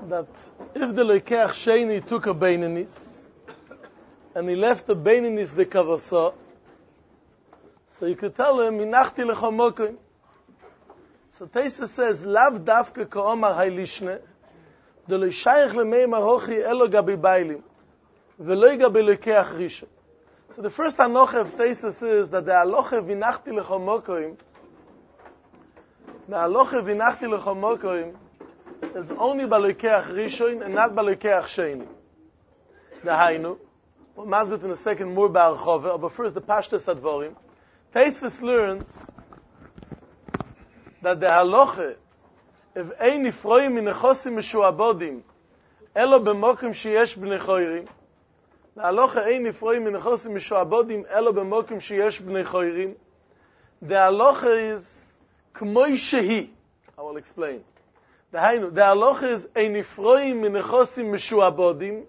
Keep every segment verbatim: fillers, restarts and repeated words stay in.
that if the Lekeach Sheni took a Beinanis and he left the Beinanis the Kavasa, so you could tell him, Minachti lechomokim. So Taisa says, Lav davke ka'omar haylishne, de lo shayach lemei marochi elo gabi bailim, velo gabi Lekeach Rishon. So the first hanocha of Taisa says that the halocha Vinachti lechomokim, the halocha Vinachti lechomokim is only by Lekeach Rishon and not by Lekeach Sheni. The Hainu, well, Masbet in a second more by Archove, but first the Pashtas Advorim. Taisvis learns that the halacha, if ein nifroim min nechosim meshuabodim, elo b'mokim sheyesh b'nei choirim, the halacha ein nifroim min nechosim meshuabodim, elo b'mokim sheyesh b'nei choirim, the halacha is k'moi shehi. I will explain. The hainu, the halacha is ein nifroim min nechosim meshuabodim,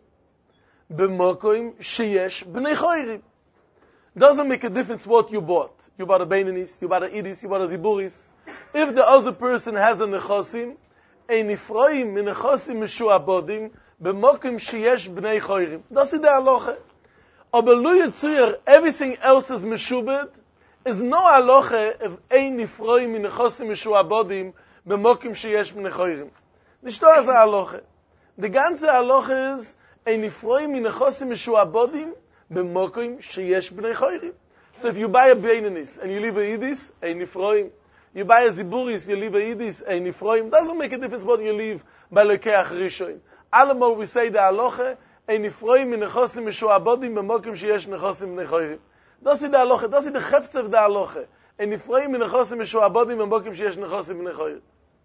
b'mokim sheyesh b'nei choirim. Doesn't make a difference what you bought. You bought a Beinanis, you bought a Idis, you bought a Ziburis. If the other person has a Nechosim, a Nifroim min Nechosim Meshuabodim, b'mokim sheyesh b'nei choirim. That's the halacha. Aber lo yitzuyer, everything else is Meshubed, is no halacha if ein Nifroim min Nechosim Meshuabodim, b'mokim sheyesh b'nei choirim. Nicht nur as a halacha. The ganze halacha is, ein Nifroim min Nechosim Meshuabodim, b'mokim sheyesh b'nei choirim. So if you buy a Beinanis and you leave a Idis, a Nifroim. You buy a Ziburis, you leave a Idis, a Nifroim. Doesn't make a difference what you leave by Lekeach Rishon. Alamor we say the halacha, a Nifroim min nechosim meshuabodim b'mokim sheyesh nechosim b'nei choirim. That's the halacha. That's the chefetz of the halacha. A Nifroim min nechosim meshuabodim b'mokim sheyesh nechosim b'nei choirim.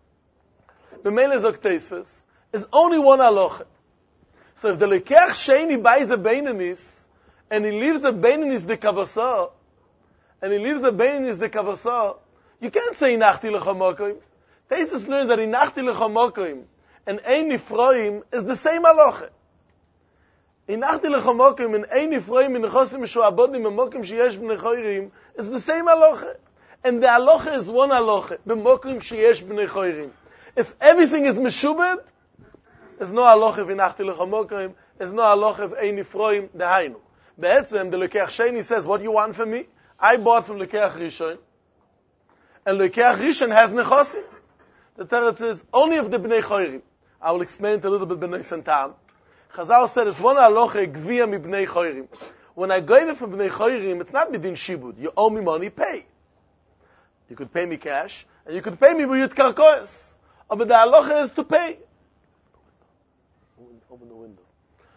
The Mele Zok Teisves is only one halacha. So if the Lekeach Sheni buys a Beinanis and he leaves the Beinanis the Kavasa, and he leaves the Beinanis the Kavasa, you can't say Inachti lechomokim. Taisus learns that Inachti lechomokim and Ein Nifroim is the same halacha. Inachti lechomokim and Ein Nifroim in nechosim meshuabodim b'mokim sheyesh b'nei choirim is the same halacha. And the halacha is one halacha, b'mokim sheyesh b'nei choirim. If everything is meshubed, there's no halacha of Inachti lechomokim, there's no halacha of Ein Nifroim, the Hainu. Be'etzem, the Lekeach Sheni says, what do you want from me? I bought from Lekeach Rishon, and Lekeach Rishon has nechosim. The Teretz is only of the Bnei Choirim. I will explain it a little bit Bnei Santam. Chazal said it's one halacha gvia mi Bnei Choirim. When I gave it from Bnei Choirim, it's not midin shibud. You owe me money, pay. You could pay me cash, and you could pay me b'yut karkois. But the halacha is to pay. Open the window.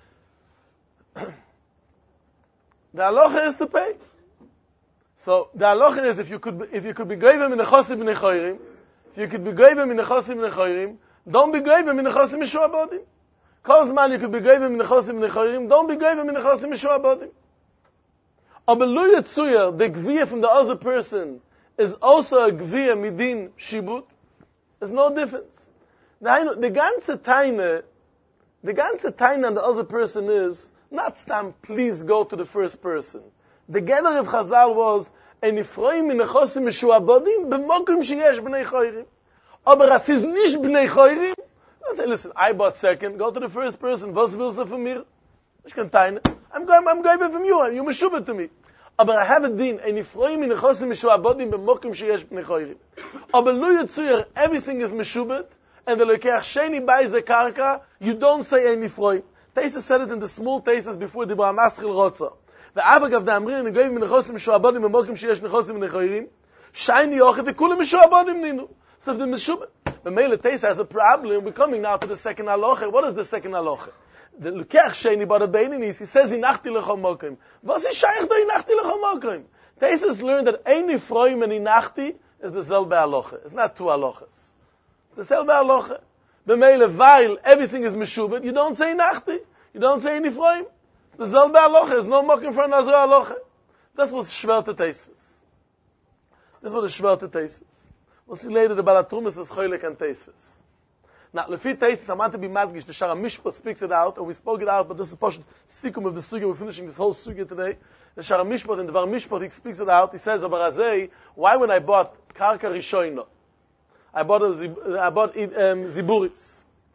The halacha is to pay. So the halacha is if you could if you could be goyim in nechosim b'nei choirim, if you could be goyim in nechosim b'nei choirim, don't be goyim in nechosim meshuabodim. Kol zman you could be goyim in nechosim b'nei choirim, don't be goyim in nechosim meshuabodim. Aber lo yitzuyer, the gvia from the other person is also a gvia midin shibut. There's no difference. The the ganze taina, the ganze taina on the other person is not stam. Please go to the first person. The gather of Chazal was a Nifroim min nechosim meshuabodim b'mokim sheyesh b'nei choirim. Aber as is nicht b'nei choirim, I say, listen, I bought second, go to the first person, was willst du von mir? Ich kann teine. I'm going, I'm going from you, you meshubet to me. Aber I have a din, a Nifroim min nechosim meshuabodim b'mokim sheyesh b'nei choirim. Aber lo yitzuyer, everything is meshubet, and the Lekeach Sheni buys the karka, you don't say a Nifroim. Taisa said it in the small Taisas before the Dibra Maschil Rotza. The Avag of the Amrin and the Goyim in the Chosim Meshuabodim and Mokim Sheyesh Nechosim in the Choirim, Shiny Yochet, the Kulim Meshuabodim Ninu. So if the Meshubet, the Mele Taisa has a problem, we're coming now to the second halacha. What is the second halacha? The Lekeach Sheni bought a Beinanis, he says, Inachti Lechom Mokim. Was is Shaykh do Inachti Lechom Mokim? Taisa has learned that Ein Nifroim and Inachti is the Zelbe halacha. It's not two halachas. It's the Zelbe halacha. The Mele, while everything is Meshubet, you don't say Inachti. You don't say Nifroim. The Zelbe halacha is no mokim for another halacha. That's what Shverte Teisves. This is what the Shverte Teisves. We'll see later the Balatrumis is Choylek and Teisves. Now, Lefi Teisves, I want to be madgish, the Shara Mishpat speaks it out, and we spoke it out, but this is Poshet Sikum of the Sugya, we're finishing this whole Sugya today. The Shara Mishpat, and the Var Mishpat, he speaks it out, he says, Abarazei, why when I bought Karka Rishoino, I bought, a, I bought um, Ziburis,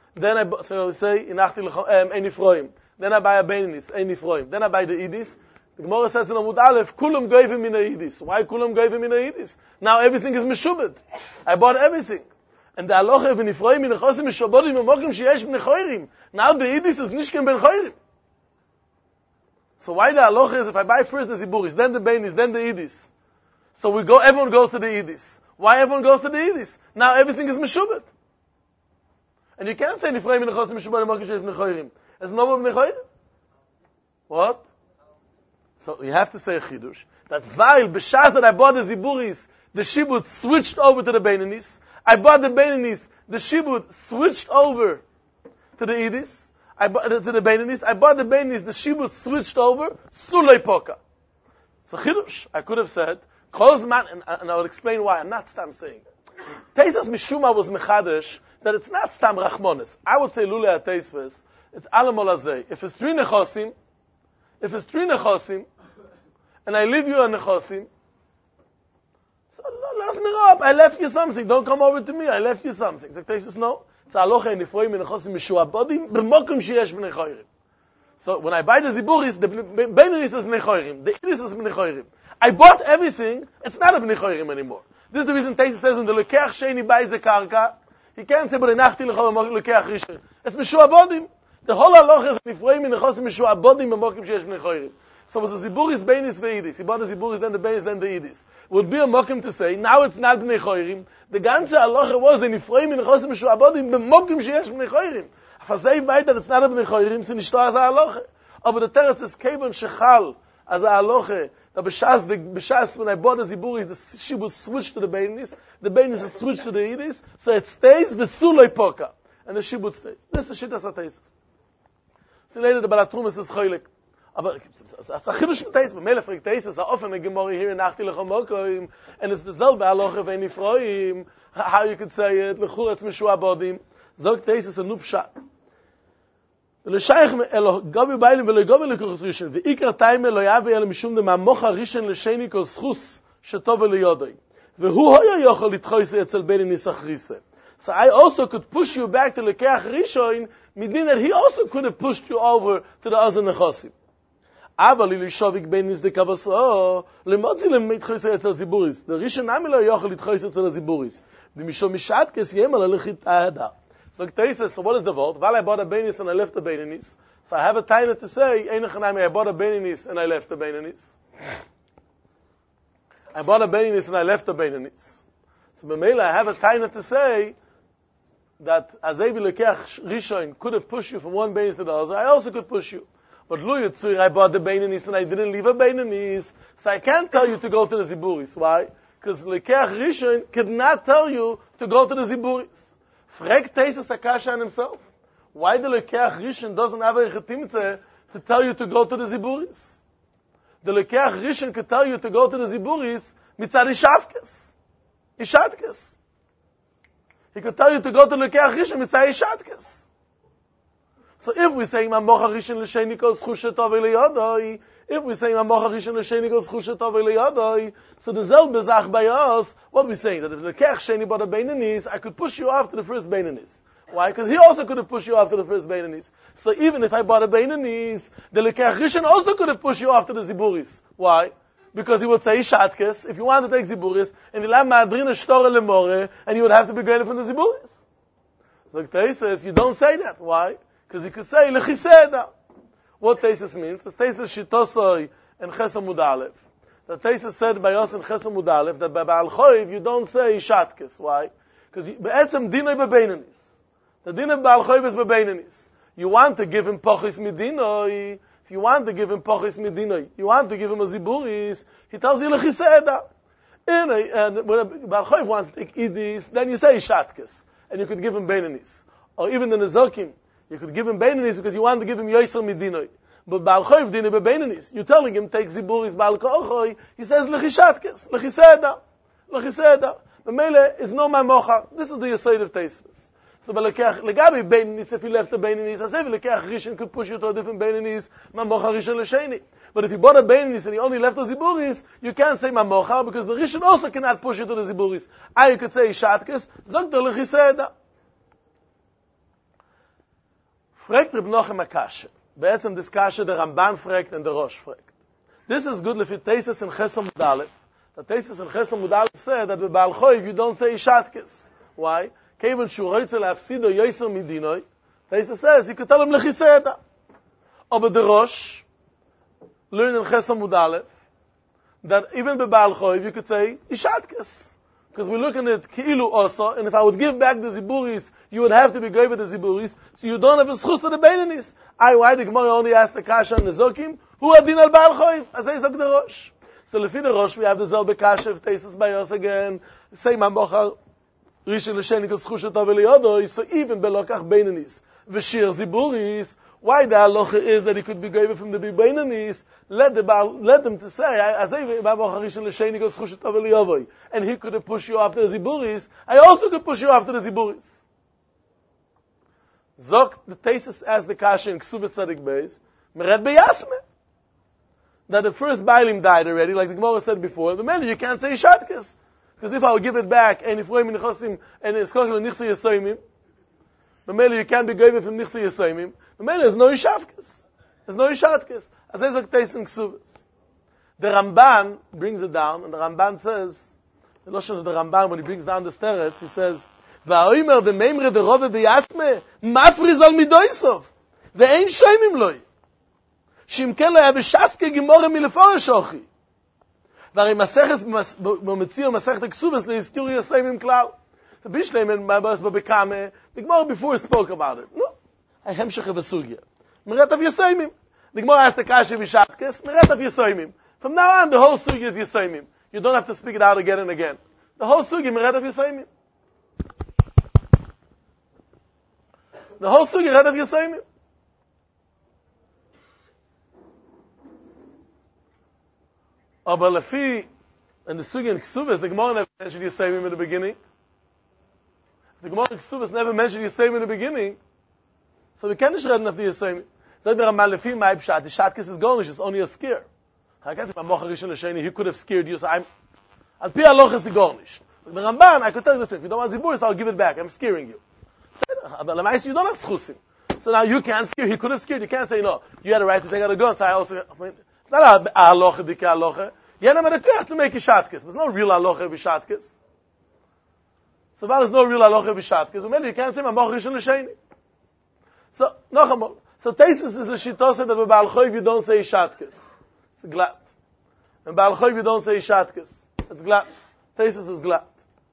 Then I so say inachti lechem ein nifroim. Then I buy a beininis ein nifroim. Then I buy the idis. The Gemara says in Amud Aleph, kulam goyim min idis. Why kulam goyim min idis? Now everything is meshubed. I bought everything. And the halacha of nifroim min chosim mishobodim mokim sheyesh ben choirim. Now the idis is nishken ben choirim. So why the halacha is if I buy first the ziburis, then the beininis, then the idis. So we go. Everyone goes to the idis. Why everyone goes to the idis? Now everything is meshubed. And you can't say nifroim min chosim mishobodim mokim sheyesh ben choirim. There's no more ben choirim. What? So you have to say a chidush that while b'shas that I bought the ziburis, the shibud switched over to the beininis. I bought the beininis, the shibud switched over to the idis. I bought to the beininis. I bought the beininis, the shibud switched over. Sulei poka. It's a chidush. I could have said kozman, and, and I will explain why. I'm not stam saying. Teisas mishuma was mechadesh that it's not stam rachmonis. I would say lule ateisves. It's alamol azay. If it's three nechosim. If it's three nechosim, and I leave you a nechosim, so last me up. I left you something. Don't come over to me. I left you something. So Teisas no. It's alocha nifroim nechosim mishuabodim b'mokum sheyesh b'nechoirim. So when I buy the ziburis, the beininis is b'nechoirim, the idis is b'nechoirim. I bought everything. It's not a b'nechoirim anymore. This is the reason Teisas says when the lekeach sheni buys a karka, he can't say but enachti lecha lekeach rishon. It's mishuabodim. The whole halacha is nifroim in nechosim mishuabodim b'mokim sheyesh b'nechoirim. So was the ziburis beinis ve'idis. He bought the ziburis, then the beinis, then the idis. Would be a mokim to say now it's not b'nechoirim. The ganze halacha was the nifroim in nechosim mishuabodim b'mokim sheyesh b'nechoirim. Afazei vayt that it's not b'nechoirim, so nishto as a halacha. Aber the teretz is kevon shechal as a halacha. The b'shas, the b'shas when I bought the ziburis, the shibud switched to the beinis, the beinis is switched to the idis, so it stays v'sulei poka, and the shibud stays. This is the shittas ateisis. So later the Balatrumas is choylek. Aber it's a chidush with Teisas. But Melech fragt Teisas, how often a Gemara here in Achti Lechem Mokoim, and it's the selbe halacha ve'en nifroim, how you could say it, lechur etz mishuabodim. Zog Teisas a nupshat. L'shayich elo gabi bailim v'lo gabi lekuchot rishon, v'ikar taime lo yavi el mishum de ma'mocha rishon l'sheni kol schus shetov v'liyodoi. V'hu hoya yochol litchoise etzel beni nisachrise. So I also could push you back to lekeach rishon, midin that he also could have pushed you over to the Azan Nechosim. Aval ili shovik beinis de kavaso, lemotzi lemitchoise etzel ziburis. The rishon nami lo yochol litchoise etzel ziburis. The mishom mishatkes yemal alechit ahada. So Teisas, so what is the vote? While I bought a beinis and I left the beinis, so I have a time to say, I bought a beinis and I left the beinis. I bought a beinis and I left the beinis. So b'meila, I have a time to say that Azevi Lekeach Rishon could have pushed you from one beinis to the other. I also could push you. But Lu Yitzur, I bought the beinis and I didn't leave a beinis. So I can't tell you to go to the ziburis. Why? Because Lekeach Rishon could not tell you to go to the ziburis. Frag Teisas Akasha on himself. Why the Lekeach Rishon doesn't have a chetimtze to tell you to go to the ziburis? The Lekeach Rishon could tell you to go to the ziburis mitzad ishavkes. Ishatkes. He could tell you to go to Lekeach Rishon mitzad ishatkes. So if we say Mamocha Rishon l'sheni kol zchushet tov eliyodoi, if we say Mamocha Rishon l'sheni kol zchushet tov eliyodoi, so the zelbe zach by us, what we saying? That if Lekeach sheni bought a beinanis, I could push you after the first beinanis. Why? Because he also could have pushed you after the first beinanis. So even if I bought a beinanis, the Lekeach Rishon also could have pushed you after the ziburis. Why? Because he would say shatkes, if you want to take ziburis, and the lam madrina shtore lemore, and you would have to be graded from the ziburis. So Teisas says, you don't say that. Why? Because he could say lechiseda. What Teisas means? It's Teisas shitosoi and Chesed Mud Aleph. The Teisas said by us in Chesed Mud Aleph that by Baal Choiv you don't say shatkes. Why? Because be'etzem dinoi bebeinanis. The din of Baal Choiv is bebeinanis. You want to give him pochis midinoi. If you want to give him pochis midinoi, you want to give him a ziburis, he tells you lechiseda. And when Baal Choiv wants to take idis, then you say shatkes, and you could give him beinanis. Or even the nezokim, you could give him beinanis because you want to give him yoiser midinoi. But Baal Choiv dinoi bebeinanis. You're telling him take ziburis Baal Kochoi. He says lechishatkes, lechiseda, lechiseda. The mele is no mamocha. This is the yesod of Teisas. So, but legabi beinanis, if you left the beinanis, as if lekeach rishon could push you to a different beinanis, mamocha rishon l'sheni. But if you bought a beinanis and you only left the ziburis, you can't say mamocha because the rishon also cannot push you to the ziburis. I you could say shatkes, zog the lechiseda. Fragt Reb Nochem a kashe. Be'etzem dis kashe der Ramban fragt and der Rosh fragt. This is good if it tastes in Chesam Mudalef. The tastes in Chesam Mudalef said that with Baal Choiv you don't say Ishatkes. Why? Kevin Shuroitze Lafsido Yoiser Midinoi. Tastes says you could tell him Lechiseda. Aber der Rosh learn in Chesam Mudalef that even by Baal Choiv you could say Ishatkes. Because we're looking at Ki'ilu Osa, and if I would give back the Ziburis, you would have to be going with the Ziburis, so you don't have a schus to the Beinanis. I, why the Gemara only asked the Kasha and the Zokim? Who adin al Baal Choiv? As I zok the Rosh. So lefi the Rosh, we have the Zelbe Kasha, if Tesis Bayos again, say Mambocha, Rishon L'Sheni, because schus to Veliyodo, so even Belokach Beinanis, Veshir Ziburis, why the halacha is that he could be given from the Beinanis, let the Baal, let them to say, as I Mambocha Rishon L'Sheni, because schus to Veliyodo, and he could have pushed you after the Ziburis, I also could push you after the Ziburis. Zok, the Tesis as the Kasha in Ksubet Tzadik Beis, Meret Beyasme. That the first Bailim died already, like the Gemara said before, the man, you can't say Shatkes. Because if I would give it back, and if we're in Nechosim, and it's called Nichse Yesoimim, the man, you can't be given from Nichse Yesoimim, the man, there's no Yishavkes. There's no Yishavkes. As there's a Tesis in Ksubet. The Ramban brings it down, and the Ramban says, the Lashon of the Ramban, when he brings down the Steretz, he says, והאוימר דמיימר דרובה ביאסמה מפריז על מידויסוף ואין שיימים לוי שאם כן לא היה בשסקה גמורה מלפורש אוכי והרי מסכת במציאו מסכת הכסובס להזכיר יסיימים כלל בישלם מבאס בבקמה the Gemara before spoke about it no ההמשך בסוגיה מראת אף יסיימים the Gemara asked the Kasha Vishatkes מראת אף יסיימים from now on the whole sugya is yisayimim you don't have to speak it out again and again the whole sugya מראת אף יסיימים The whole sugya read of Yisayimim. Aber lefi, and the sugya in Ksuvas, the Gemara never mentioned Yisayimim in the beginning. The Gemara in Ksuvas never mentioned Yisayimim in the beginning. So we can't read enough the Yisayimim. So the Ramah lefi, my pshat, the shatkes is garnish, it's only a scare. I can't say, Mamocha Rishon L'Sheni, he could have scared you, so I'm, Al Pi Aloch is the garnish. So the Ramban, I could tell you this, if you don't want Ziburis, I'll give it back, I'm scaring you. But you don't have schusim. So now you can't scare. He could have scared. You can't say, no, you had a right to take out a gun. So I also, I mean, it's not a halacha, dike halacha. You had a right to make a shatkes. There's no real halacha v'shatkes. So while there's no real halacha v'shatkes, well, you can't say, Mamboch Rishon L'Sheni. So, no, so Tesis is l'shitose that with Baal Choiv you don't say shatkes. It's glatt. And Baal Choiv you don't say shatkes. It's glatt. Tesis is glatt.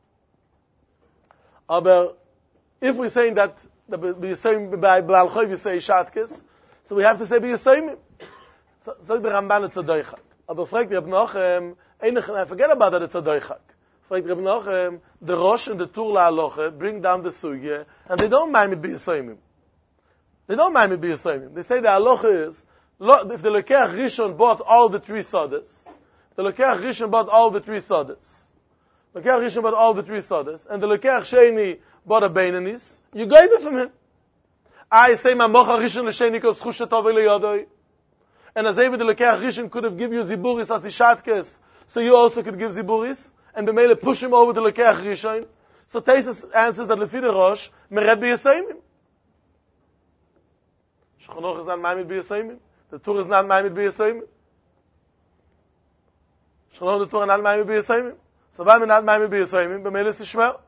Aber, if we're saying that the B'Yisayim by Baal Choiv you say Shatkes, so we have to say B'Yisayim. So, so the Ramban it's a doichak. Aber fragt Reb Nochem, I forget about that it's a doichak. Fragt Reb Nochem, the Rosh and the Tur LaHalocha bring down the sugya, and they don't mind it B'Yisayim. They don't mind it B'Yisayim. They say the halacha is, if the Lekeach Rishon bought all the three sodas, the Lekeach Rishon bought all the three sodas. Lekeach Rishon bought all the three sodas, and the Lekeach Sheni bought a Beinanis, you gave it from him. I say, Mamocha Rishon L'Sheni kos chusha tov eliyodoi. And as David the Lekeach Rishon could have given you Ziburis as Ishatkes, so you also could give Ziburis, and B'meile push him over to Lekeach Rishon. So Tesis answers that Lefi the Rosh, Meret B'Yisayimim. Shulchan is not Ma'amid B'Yisayimim. The Tur is not Ma'amid B'Yisayimim. Shulchan the Tur is not Ma'amid B'Yisayimim. So why not Ma'amid B'Yisayimim? B'meile is Shmer.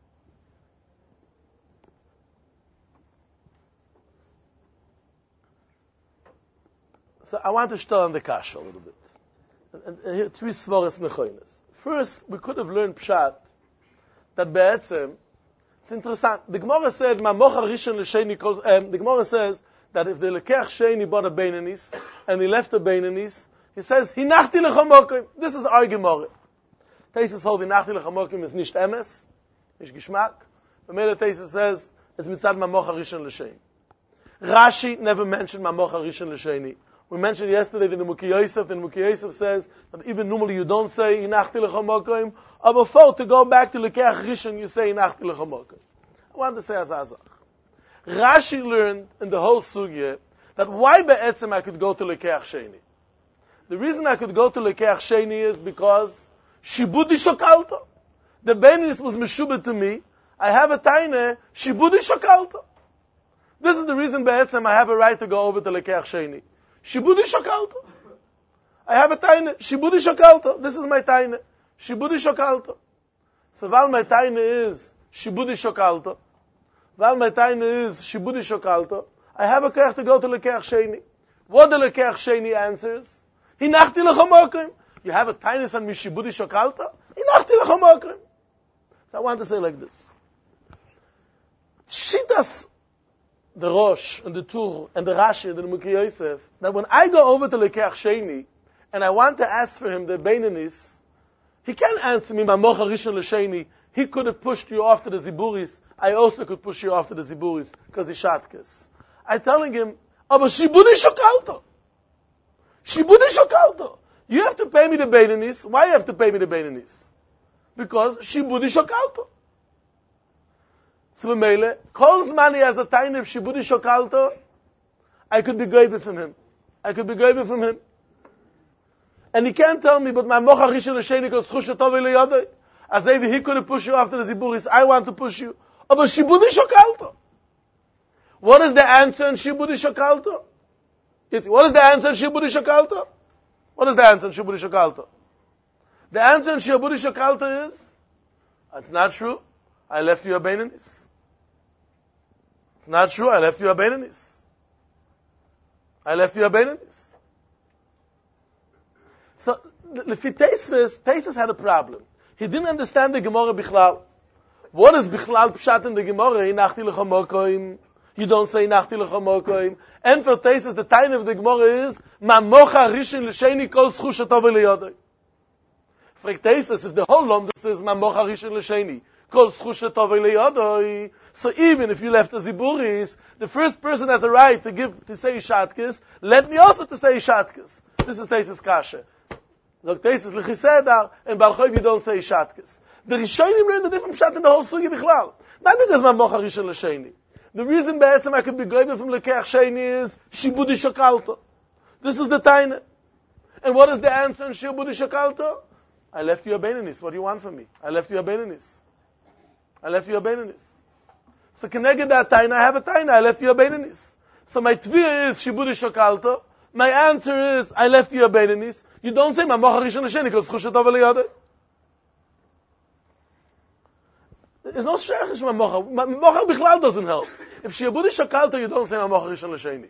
So I want to start on the kasha a little bit. And, and here, three svaras nechoines. First, we could have learned pshat that be'etzem, it's interesting. The Gemara said, "Mamocha Rishon L'Sheni." Um, the Gemara says that if the Lekeach Sheni bought a Beinanis and he left a Beinanis, he says, "Hinachti lechamokim." This is our Gemara. Tesis hold "Hinachti lechamokim" is nicht emes, nicht geschmack. The Mele Tesis says it's mitzad Mamocha Rishon L'Sheni. Rashi never mentioned Mamocha Rishon L'Sheni. We mentioned yesterday that the Mukhi Yosef, and Mukhi Yosef says that even normally you don't say Hinachti lechamokim, but before to go back to Lekeach Rishon, you say Hinachti lechamokim. I want to say as Azach. Rashi learned in the whole sugya that why be'etzem I could go to Lekeach Sheni. The reason I could go to Lekeach Sheni is because Shibudi Shokalta. The Beinanis was meshubed to me. I have a taine Shibudi Shokalta. This is the reason be'etzem I have a right to go over to Lekeach Sheni. Shibudi shokalto. I have a taina. Shibudi shokalto. This is my taina. Shibudi shokalto. So while my taina is Shibudi shokalto, while my taina is Shibudi shokalto, I have a koach to go to Lekeach Sheni. What the Lekeach Sheni answers? Hinachti lechomokim. You have a taina on Mishibudi shokalto? Hinachti lechomokim. So I want to say like this. Shitas the Rosh and the Tur and the Rashi and the Mukhi Yosef, that when I go over to Lekeach Sheni and I want to ask for him the Beinanis, he can't answer me, Mamocha Rishon L'Sheni. He could have pushed you off to the Ziburis. I also could push you off to the Ziburis because he's Shatkes. I'm telling him, Aber Shibudi Shokalto. Shibudi Shokalto. You have to pay me the Beinanis. Why you have to pay me the Beinanis? Because Shibudi Shokalto. So Mele, calls money as a tiny of Shibudi Shokalto, I could be graded from him. I could be graded from him. And he can't tell me, but my Mocha Rishon L'Sheni goes Chushatov Eliyodai. As if he could have pushed you after the Ziburis, I want to push you. Oh, but Shibudi Shokalto. What is the answer in Shibudi Shokalto? It's, what is the answer in Shibudi Shokalto? What is the answer in Shibudi Shokalto? The answer in Shibudi Shokalto is, it's not true. I left you a Beinanis. It's not true. I left you a Beinanis. I left you a Beinanis. So, Lefi Teisves, Teisves had a problem. He didn't understand the Gemara Bichlal. What is Bichlal Pshat in the Gemara? Hinachti lechomokoim. You don't say Hinachti lechomokoim. And for Teisves, the time of the Gemara is, Mamocha Rishon L'Sheni kol schushatov eliyodai. For Teisves, if the whole Lomda says Mamocha Rishon L'Sheni kol schushatov eliyodai, so even if you left the Ziburis, the first person has a right to give, to say Shatkes, let me also to say Shatkes. This is Teisves Kasha. So Teisves L'Chisedar, and Balchoiv you don't say Shatkes. The Rishonim learned a different Pshat in the whole Sugi Bichlal. Not because Mamocha Rishon L'Sheni. The reason be'etzem I could be goyim from Lekeach Sheni is Shibudi Shokalto. This is the Taina. And what is the answer in Shibudi Shokalto? I left you a Beinanis. What do you want from me? I left you a Beinanis. I left you a Beinanis. So connected that Taina, I have a Taina. I left you a Beinanis. So my Tviyah is Shibudi Shokalto. My answer is I left you a Beinanis. You don't say Mamocha Rishon L'Sheni because Chushatov Eliyodai. There's no Shechish Mamocha. Mamocha Bichlal doesn't help. If Shibudi Shokalto, you don't say Mamocha Rishon L'Sheni.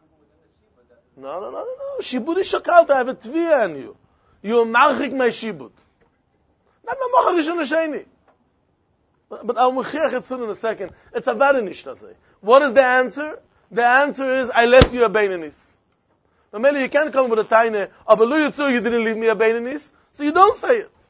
No, no, no, no, no. Shibudi Shokalto, I have a Tviyah on you. You are marchik my Shibud. Not Mamocha Rishon L'Sheni. But, but I'll mechirach it soon in a second. It's a varinish to say. What is the answer? The answer is, I left you a Beinanis. Maybe you can't come with a taina, Abalu Yitzu, you didn't leave me a Beinanis, so you don't say it.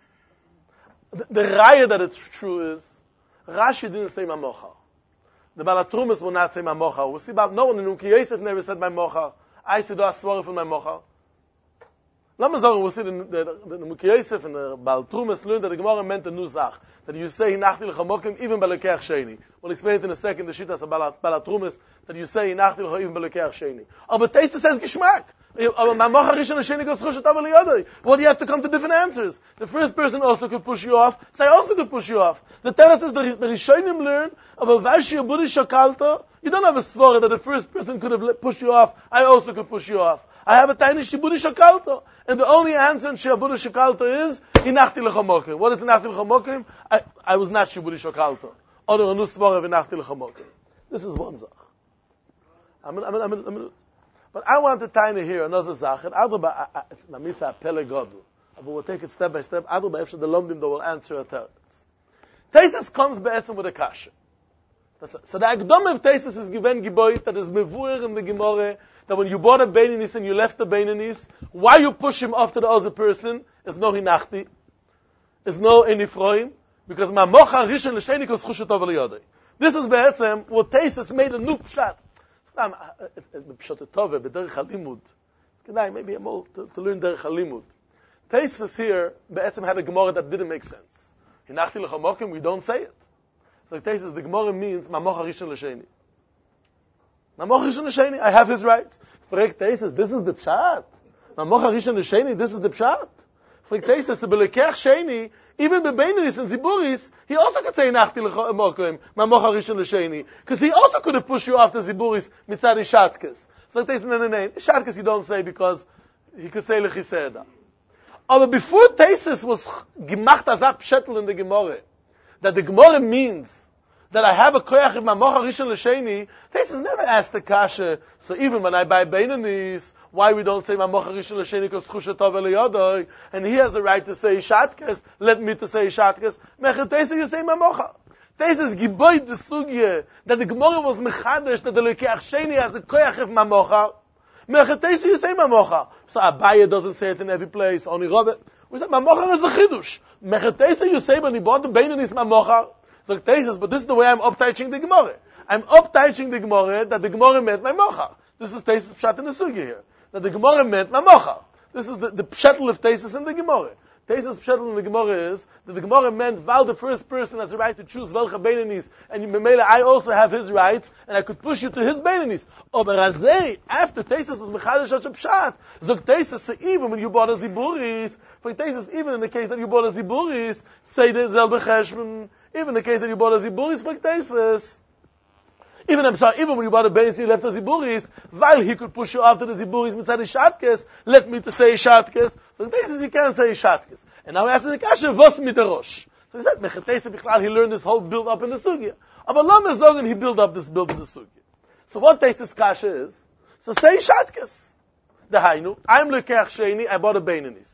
The, the raya that it's true is, Rashi didn't say Mamocha. The Balatrumas will not say Mamocha. We'll see about no one, and Uki Yosef never said Mamocha. I said, do a swore for Mamocha. Lama sagen, we'll see the, the, the, the Uki Yosef and the Balatrumas learned that the Gemara meant a new zach. That you say Hinachti L'Chamokim even by Lekeach Sheni. We'll explain it in a second, the Shittas of Balatrumas, that you say Hinachti L'Chamokim even by Lekeach Sheni. Oh, but Teisves says Geschmack. Mamocha Rishon L'Sheni goes Chushatov Eliyodai. What do you have to come to different answers? The first person also could push you off, so I also could push you off. The Torah says the, the Rishonim learn about Vashi Abudi Shokalto. You don't have a svara that the first person could have pushed you off, I also could push you off. I have a tiny Shibudi Shokalto. And the only answer in Shibudi Shokalto is Hinachti L'Chamokim. What is Hinachti L'Chamokim? I, I was not Shibudi Shokalto. Or a new svara of Hinachti L'Chamokim. This is one zach. I'm, I'm, I'm, I'm, But I want to tiny here another zach. And Aduba, it's Namisa Pelegodu. But we'll take it step by step. Aduba, after the Lomdim, they will answer a teretz. Teisves comes be'etzem with a kasha. So the Akdom of Teisves is given giboit that is mevuer in the Gemara, that when you bought a Beinanis and you left the Beinanis, why you push him after the other person is no hinachti, is no enifroim, because Mamocha Rishon L'Sheni kos Chushatov Eliyodai. This is be'etzem what Teisves made a new pshat. Stam, pshat tove, b'derech halimud. Maybe more to, to learn derech halimud. Teisves here, be'etzem had a Gemara that didn't make sense. Hinachti L'Chamokim, we don't say it. So Teisves, the Gemara means Mamocha Rishon L'Sheni. Mamocha Rishon L'Sheni, I have his rights. Frek Teisves, this is the pshat. Mamocha Rishon L'Sheni, this is the pshat. Fragt Taisus, the Belekech Sheni, even Bebeinanis and Ziburis, he also could say Nachti Mokim, Ma Mocha Rishon L'Sheni, because he also could have pushed you off the Ziburis mitzad Ishatkes. So Taisus, no, no, no, Ishatkes you don't say because he could say Lechiseda. But before Taisus was gemacht azat pshetel in the Gemara, that the Gemara means that I have a koyach of my mocha rishon l'sheni, Taisus never asked the kasha, so even when I buy beinanis, why we don't say my mocha rishon l'sheni because chusha tov eliyadoi, and he has the right to say shatkes, let me to say shatkes, mechet Taisus you say my mocha. Taisus giboid the sugye, that the Gemara was mechadesh, that the lekeach sheni has a koyach of my mocha, mechet Taisus you say my mocha. So Abaye doesn't say it in every place, only Robert. We say, Mamocha is a chidush. Mechetesa you say when he bought the beinanis Mamocha. So Taisus, but this is the way I'm up-teaching the Gemara. I'm up-teaching the Gemara that the Gemara meant Mamocha. This is Taisus Pshat in the Sugi here. That the Gemara meant Mamocha. This is the, the Pshatel of Taisus in the Gemara. Taisus Pshatel in the Gemara is that the Gemara meant while the first person has the right to choose Velcha beinanis, and Memela I also have his right, and I could push you to his beinanis. Aber Razei, after Taisus was Mechadish Hashem Pshat, Zog Taisus, so even when you bought a Ziburis, for Taisus, even in the case that you bought a Ziburis, say the Zelbe Cheshman, even in the case that you bought a Ziburis, for Taisus, even, I'm sorry, even when you bought a Beis, you left a Ziburis, while he could push you after the Ziburis, mitzad Ishatkes, let me to say Ishatkes, so Taisus, you can't say Ishatkes. And now he asks the Kasha, was mit der Rosh? So he said, Mechetesa Bichlal, he learned this whole build up in the Sugya. Aber Lam Ezogen, he built up this build in the Sugya. So what Taisus Kasha is, so say Ishatkes. The Hainu, I'm Lekeach Sheni, I bought a Beinanis.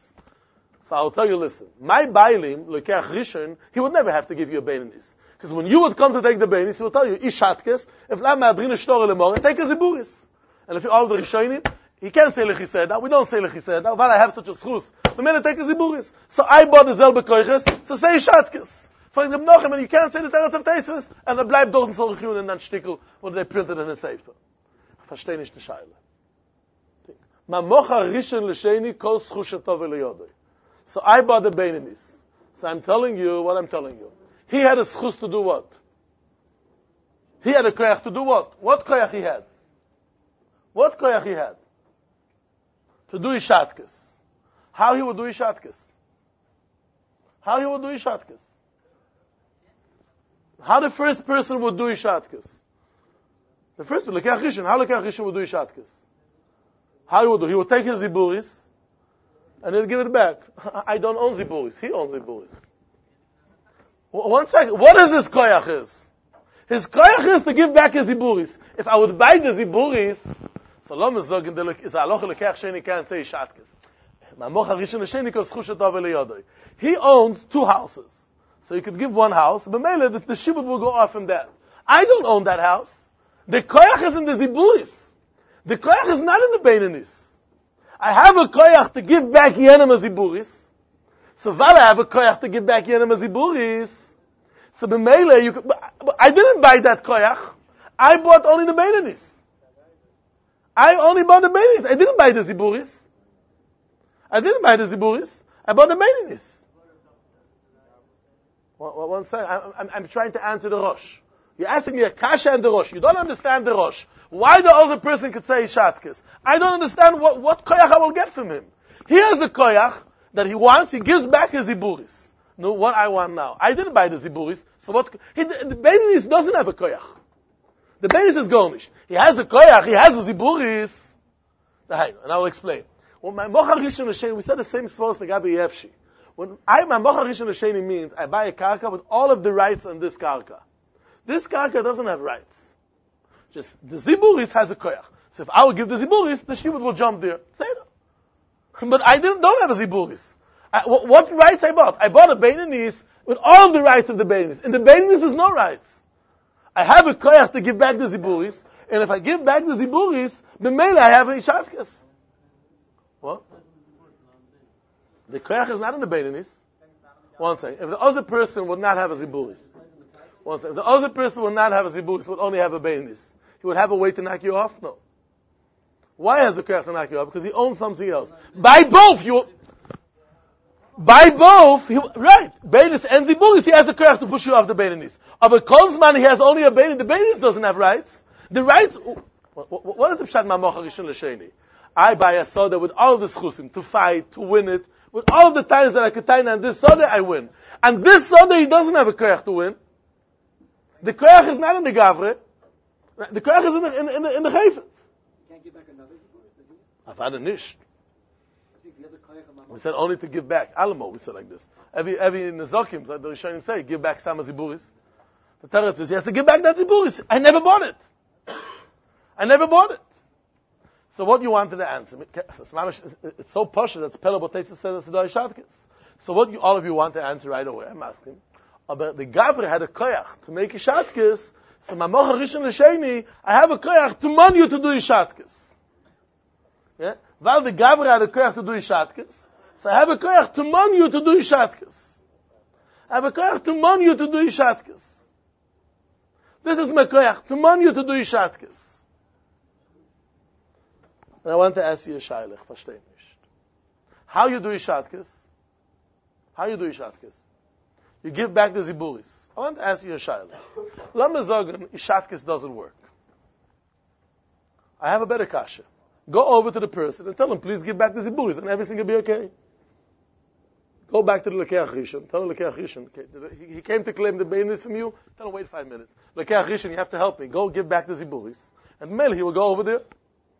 So I'll tell you, listen, my Bailim, Lekeach Rishon, he would never have to give you a Beinanis. Because when you would come to take the Beinanis, he will tell you, Ishatkes, if Lam Adrina Shtore Lemor, take a Ziburis. And if you all the Rishonim, he can't say Lechiseda, we don't say Lechiseda, but I have such a schus. The minute take a Ziburis. So I bought the Zelbe Koiches, so say Ishatkes. For the Mnochem, and you can't say the Teretz of Taisus, and then bleibt dort in Zorchun and then Stickel, what they printed in a Sefer. Versteh nicht die Scheile. Ma mocha rishon l'sheni kol schusha tov eliyodoi. So I bought the beinanis. So I'm telling you what I'm telling you. He had a schus to do what? He had a koyach to do what? What koyach he had? What koyach he had? To do ishatkes. How he would do ishatkes? How he would do ishatkes? How the first person would do ishatkes? The first person, lekach rishon. How lekach rishon would do ishatkes? How he would do? He would take his ziburis and he'll give it back. I don't own ziburis. He owns ziburis. One second. What is this koyach is? His koyach is to give back his ziburis. If I would buy the ziburis, so lo mezogin de is aloch lekach sheni can't say shatkes. He owns two houses. So he could give one house, but mainly the, the shibud will go off from that. I don't own that house. The koyach is in the ziburis. The koyach is not in the beinanis. I have a koyach to give back yenem ziburis. So while I have a koyach to give back yenem ziburis, so b'meile you could, but, but I didn't buy that koyach. I bought only the beinanis. I only bought the beinanis. I didn't buy the ziburis. I didn't buy the ziburis. I bought the beinanis. One, one second. I'm, I'm, I'm trying to answer the Rosh. You're asking me a kasha and the Rosh. You don't understand the Rosh. Why the other person could say shatkes? I don't understand what, what koyach I will get from him. He has a koyach that he wants, he gives back his ziburis. No, what I want now. I didn't buy the ziburis, so what, he, the, the beinanis doesn't have a koyach. The beinanis is garnish. He has a koyach, he has the ziburis. And I will explain. When my mocha rishon l'sheni, we said the same svos like Gabi Yefshi. When I, my mocha rishon l'sheni means, I buy a karka with all of the rights on this karka. This karka doesn't have rights. Just, the ziburis has a koyach. So if I would give the ziburis, the shibud will jump there. Say no. But I didn't, don't have a ziburis. I, what, what rights I bought? I bought a beinanis with all of the rights of the beinanis. In the beinanis there's no rights. I have a koyach to give back the ziburis, and if I give back the ziburis, b'meila I have a ishatkes. What? The koyach is not in the beinanis. One second. If the other person would not have a ziburis, one second. If the other person would not have a ziburis, would only have a beinanis, he would have a way to knock you off? No. Why has the koyach to knock you off? Because he owns something else. By both, you, by both, he, right, beinanis and ziburis, he has a koyach to push you off the beinanis. But Kolzman, he has only a beinanis. The beinanis doesn't have rights. The rights, what, what, what is the pshat ma mocha rishon l'sheni? I buy a soda with all the schusim, to fight, to win it, with all the times that I could tie, and this soda I win. And this soda he doesn't have a koyach to win. The koyach is not in the gavre. The koyach is in the, in the, in the, in the chayfetz. Can't give back another ziburis. I've had a nish. We said only to give back. Alamo, we said like this. Every, every Nezokim, like the Rishonim say, give back Stama Ziburis. The Torah says he has to give back that Ziburis. I never bought it. I never bought it. So what you wanted to answer? It's so posh that it's Pelo Botesa says it's Shatkis. So what you, all of you want to answer right away? I'm asking. But the Gavre had a koyach to make a Shatkis. So Mamocha Rishon L'Sheni, I have a koyach to man you to do a Shatkis. Yeah? While the Gavre had a koyach to do a Shatkis, so I have a koyach to man you to do a Shatkis. I have a koyach to man you to do a Shatkis. This is my koyach, to man you to do a Shatkis. And I want to ask you a shaylech, versteh nicht. How you do a Shatkis? How you do a Shatkis? You give back the ziburis. I want to ask you a shaylech. Lama Zogan, a Shatkis doesn't work. I have a better kasha. Go over to the person and tell him, please give back the ziburis, and everything will be okay. Go back to the Lekeach Rishon. Tell him Lekeach Rishon. Okay, he, he came to claim the bainus from you. Tell him, wait five minutes. Lekeach Rishon, you have to help me. Go give back the ziburis. And Mel, he will go over there.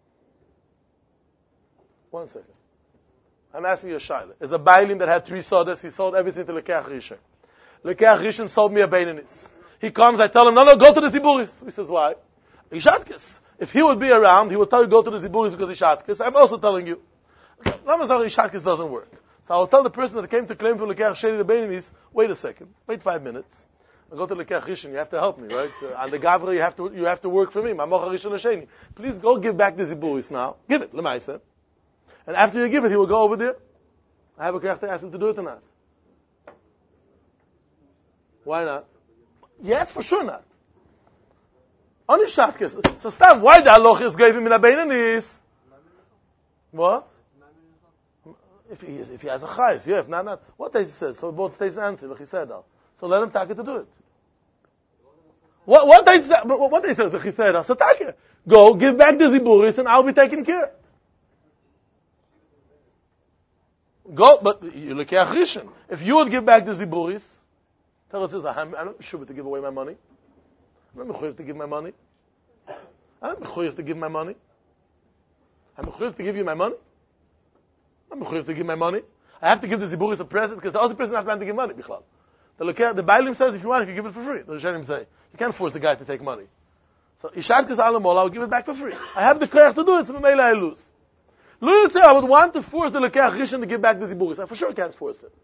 One second. I'm asking you a shaila. There's a bailim that had three sodas. He sold everything to Lekeach Rishon. Lekeach Rishon sold me a bainis. He comes, I tell him, no, no, go to the ziburis. He says, why? Ishatkis. If he would be around, he would tell you go to the ziburis because Ishatkis. I'm also telling you. Ramazar Ishatkis doesn't work. So I'll tell the person that came to claim for Lekeach Sheni the Beinis, wait a second, wait five minutes. I'll go to Lekeach Rishon, you have to help me, right? Uh, and the Gavra, you have to, you have to work for me. Mamocha Rishon Sheni. Please go give back the ziburis now. Give it, Lemaisa. And after you give it, he will go over there. I have a koyach to ask him to do it or not. Why not? Yes, for sure not. Only Shatkis. So Stam, why the Alochis gave him in a Beinis? What? If he is, if he has a chayes, yeah, if not, not. What they says, so both stays the answer, he said that. So let him take it to do it. What, what they said, what they said, he said, so take it. Go, give back the ziburis, and I'll be taken care. Go, but you look at Rishon. If you would give back the ziburis, tell us, I'm, I'm not sure to give away my money. I'm not mechuyev to give my money. I'm not mechuyev to give my money. I'm mechuyev to give you my money. I'm mechuyev to give my money. I have to give the ziburis a present because the other person has planned to give money. Bichlal. The Lekeh, the Bailim says if you want, you can give it for free. The Rishonim say you can't force the guy to take money. So Ishatkis Alamol, I'll give it back for free. I have the koyach to do it, so maybe I lose. Lu say I would want to force the Lekeach Rishon to give back the ziburis. I for sure can't force it.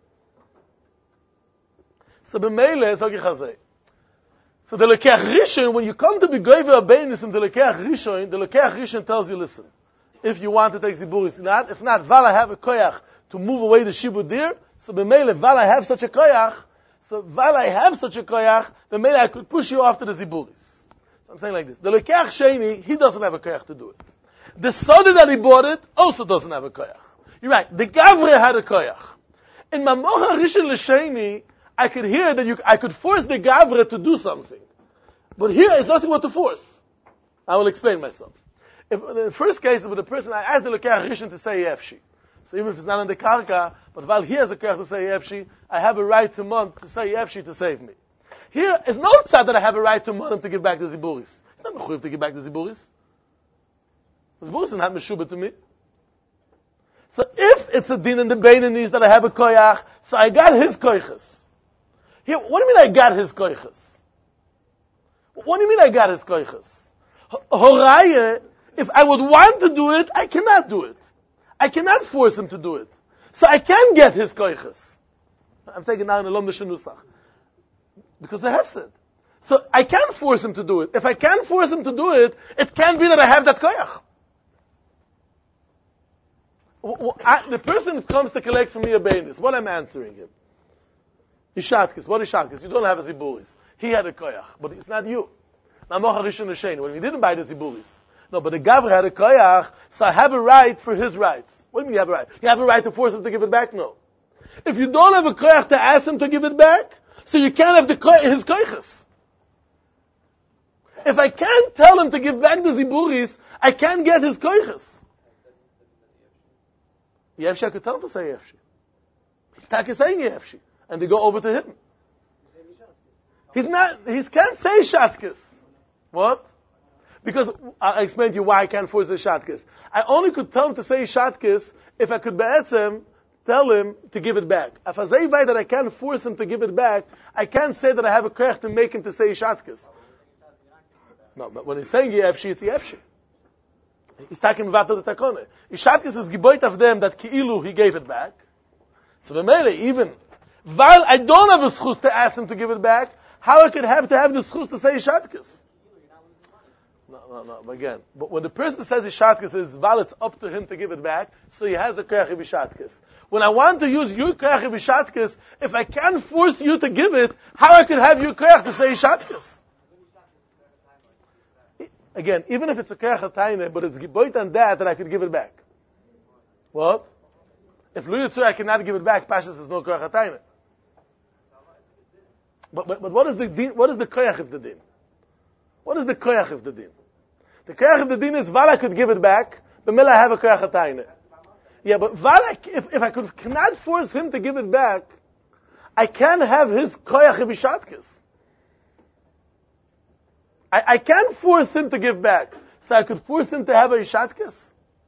So b'meile sag ich hazeh. So the Lekeach Rishon, when you come to be goyve abeinis in the Lekeach Rishon, the Lekeach Rishon tells you, listen, if you want to take ziburis, not if not, val I have a koyach to move away the shibud dir. So b'meile, val I have such a koyach. So val I have such a koyach, b'meile I could push you after the ziburis. So I'm saying like this: the Lekeach Sheni, he doesn't have a koyach to do it. The soda that he bought it also doesn't have a koyach. You're right. The Gavre had a koyach. In Mamocha Rishon L'Sheni, I could hear that you, I could force the Gavre to do something. But here is nothing what to force. I will explain myself. If, in the first case, with the person, I asked the Lekeach Rishon to say Yefshi. So even if it's not on the Karka, but while he has a koyach to say Yefshi, I have a right to Mon to say Yefshi to save me. Here is no tzad that I have a right to Mon to give back the Ziburis. It's not mechuyev to give back the Ziburis. The Ziburis is not meshubah to me. So if it's a din in the Beinis that I have a koyach, so I got his koyches. Here, what do you mean I got his koyches? What do you mean I got his koyches? Horaye, if I would want to do it, I cannot do it. I cannot force him to do it. So I can get his koyches. I'm taking now in the Lom Nusach. Because they have said. So I can force him to do it. If I can force him to do it, it can be that I have that koyach. The person comes to collect from me a beinis. What I'm answering him? Ishatkis. What is Ishatkis? You don't have a ziburis. He had a koyach, but it's not you. Mamocha Rishon L'Sheni. When he didn't buy the ziburis. No, but the Gavra had a koyach, so I have a right for his rights. What do you mean you have a right? You have a right to force him to give it back? No. If you don't have a koyach to ask him to give it back, so you can't have the koy- his koyches. If I can't tell him to give back the ziburis, I can't get his koyches. Yefshi, I could tell him to say Yefshi. He's taki saying Yefshi. And they go over to him. He's not, he can't say Shatkes. What? Because I explained to you why I can't force the Shatkes. I only could tell him to say Shatkes if I could be'etzem tell him to give it back. If I say that I can't force him to give it back, I can't say that I have a koyach to make him to say Shatkes. No, but when he's saying Yefshi, it's Yefshi. He's talking about the takone. Shatkes is giboit of them that ki'ilu he gave it back. So b'meile, even while I don't have a schus to ask him to give it back, how I could have to have the schus to say Shatkes? No, no, no, again. But when the person says Shatkes, it's while it's up to him to give it back, so he has a koyach Shatkes. When I want to use your koyach Shatkes, if I can't force you to give it, how I could have your koyach to say Shatkes? Again, even if it's a koyach hatayne, but it's giboit on that, that I could give it back. What? If lu yitzu I cannot give it back, pashas is no koyach hatayne. But, but, but what is the din, what is the koyach of the din? What is the koyach of the din? The koyach of the din is, while I could give it back, b'mela I have a koyach hatayne. Yeah, but while I, if, if I could cannot force him to give it back, I can have his koyach Shatkes. I, I can't force him to give back. So I could force him to have a Shatkes.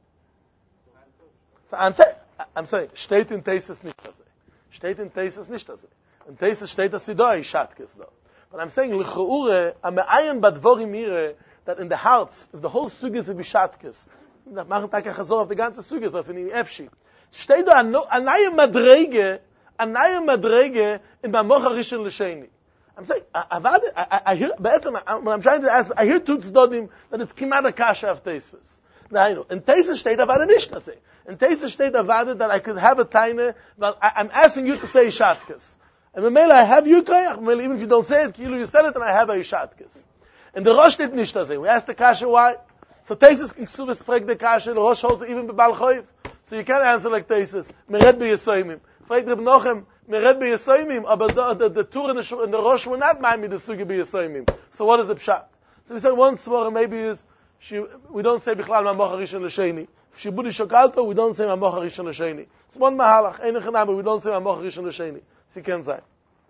So I'm saying, I'm saying, steht in Tesis nicht das. Steht in Tesis nicht das. In Tesis steht das da a Shatkes da. But I'm saying, l'chu'ure, am me'ayin badvorim ire, that in the hearts, if the whole sugi is a Shatkes, that machen tak a chazor of the ganze sugi, is of in Efshi. Steht da a naye madrege, a naye madrege in the mocha rishon l'sheni. I'm saying, I, I, I, I hear, when I'm trying to ask, I hear two tzdodim that it's kimad a kasha of Teisves. Now, I know. In Teisves steht avada nicht das. In Teisves steht avada that I could have a taine, but I, I'm asking you to say Shatkes. And Mamela, I have you koyach, even if you don't say it, you said it, and I have a Shatkes. And the Rosh steht nicht das. We asked the kasha why. So Teisves k'ksubes frag the kasha, the Rosh holds it even b'bal choiv. So you can't answer like Teisves. Mered b'yesoimim. Frag Reb Nochem, Mered b'yesoimim, but the, the, the Tur and the, and the Rosh were not mine with the Sugi b'yesoimim. So what is the pshat? So we said one svara maybe is, she, we don't say bichlal ma'moch harishon l'sheni. If she budi shokalto, we don't say ma'moch harishon l'sheni. It's one mahalach, ein echanami, we don't say ma'moch harishon l'sheni. Sie ken sein.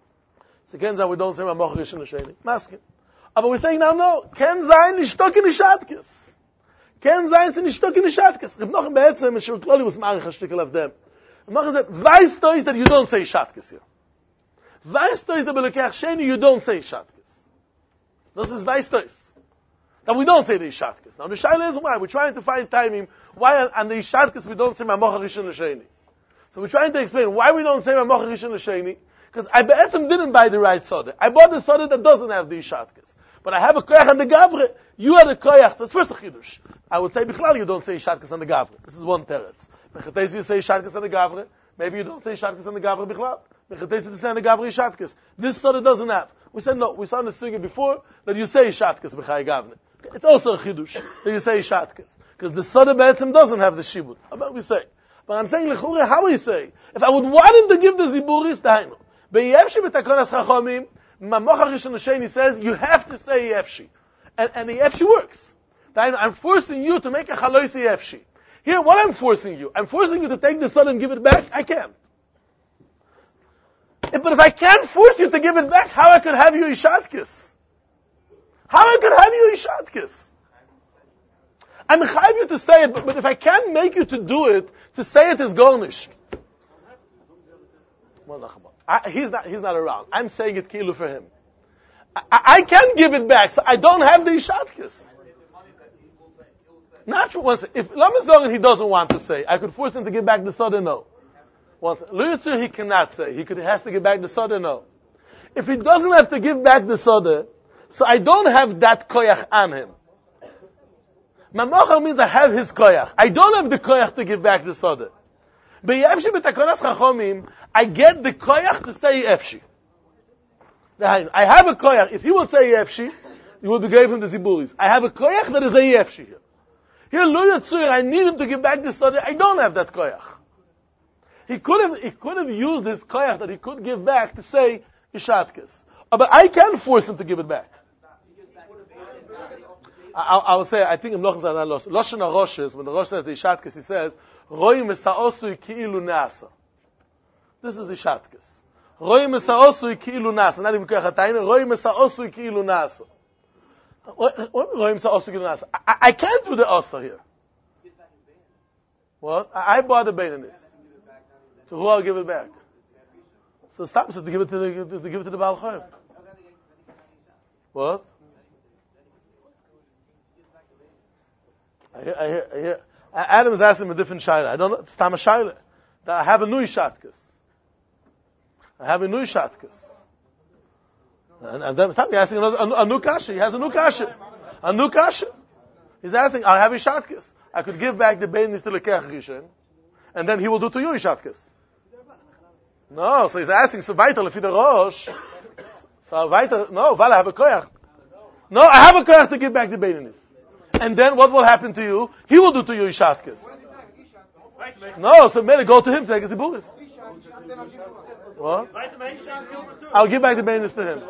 Sie ken sein, we don't say ma'moch harishon l'sheni. Maskin. But we're saying now, no, ken sein, nishtok in nishatkes. Ken sein, sie nishtok in nishatkes. Reb Nochem be'etzem, and Shur Kloli was marich a shtikel of them. Reb Nochem said, weißt du is that you don't say shatkes here. Weißt du is that belekach sheni, you don't say shatkes. This is weißt du is. That we don't say the Ishatkes. Now the Shaila is why. We're trying to find timing why on the Ishatkes we don't say Ma'moch HaRishon L'Sheni. So we're trying to explain why we don't say Ma'moch HaRishon L'Sheni. Because I be'etzem didn't buy the right soda. I bought the soda that doesn't have the Ishatkes. But I have a koyach on the Gavre. You had a koyach. That's first a Chidush. I would say, Bichlal, you don't say Ishatkes on the Gavre. This is one teretz. Mechates you say Ishatkes on the Gavre. Maybe you don't say Ishatkes on the Gavre Bichlal. Mechates you say on the Gavre Ishatkes. This soda doesn't have. We said no. We saw in the Sugi before that you say Ishatkes B'chai Gavne. It's also a chidush that you say shatkes, because the soda be'etzem doesn't have the shibud. About we say, but I'm saying lechure how we say. If I would want him to give the ziburis, dainu be'yevshi b'takonas chachamim, Ma'moch HaRishon L'Sheni says you have to say yevshi, and and the yevshi works. Dainu, I'm forcing you to make a chaloisi yevshi. Here, what I'm forcing you, I'm forcing you to take the soda and give it back. I can't. If, but if I can't force you to give it back, how I could have you ishatkes? How I could have you Ishatkes? I'm chayv you to say it, but, but if I can't make you to do it, to say it is garnish. I, he's not, he's not around. I'm saying it kilu for him. I, I can't give it back, so I don't have the Ishatkes. Not true. Once, if Lamazon he doesn't want to say, I could force him to give back the soda, no. Once, Luyutzer he cannot say. He could, he has to give back the soda, no. If he doesn't have to give back the soda, so I don't have that koyach on him. Ma'moch means I have his koyach. I don't have the koyach to give back the soda. Be'yevshi b'takonas chachomim, I get the koyach to say yevshi. I have a koyach. If he will say yevshi, he will be given the ziburis. I have a koyach that is a yevshi here. Here, lo yatzur, I need him to give back the soda. I don't have that koyach. He could have, he could have used this koyach that he could give back to say ishatkes. But I can force him to give it back. I, I will say, I think in Lochem Zadan Losh, Loshen HaRosh is, when the Rosh says the Ishatkes, he says, Roim es ha'osui ki'ilu nasa. This is the shatkes. Roim es ha'osui ki'ilu nasa. Not even koyach hatayna. Roim es ha'osui ki'ilu nasa. What? What? Roim es ha'osui ki'ilu nasa. I, I can't do the osa here. What? I, I bought the Beinanis. To who I'll give it back? So stop. So to give it to the to, to give it to the Baal Chayim. What? I hear, I hear, I hear. Adam is asking him a different shayla. I don't know. It's tam a shayla. I have a new shatkas. I have a new shatkas. And, and then stop. He's asking another, a, a new kasha. He has a new kasha. A new kasha. He's asking, I have a shatkas. I could give back the Beinanis to the Lekech Rishon, and then he will do to you shatkas. No, so he's asking, so weiter, lefi the Rosh. So weiter, no, weil I have a koyach. No, I have a koyach to give back the Beinanis. And then what will happen to you? He will do to you Ishatkas. No, so maybe go to him to take his Ziburis. What? I'll give back the Beinanis to him.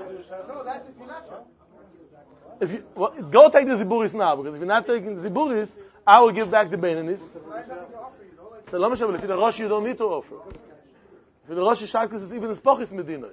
If you well, go take the Ziburis now, because if you're not taking the Ziburis, I will give back the Beinanis. So Lama Shabbat, if you're the Rosh, you don't need to offer. If you're the Rosh, Ishatkas is even as Pochis Medina.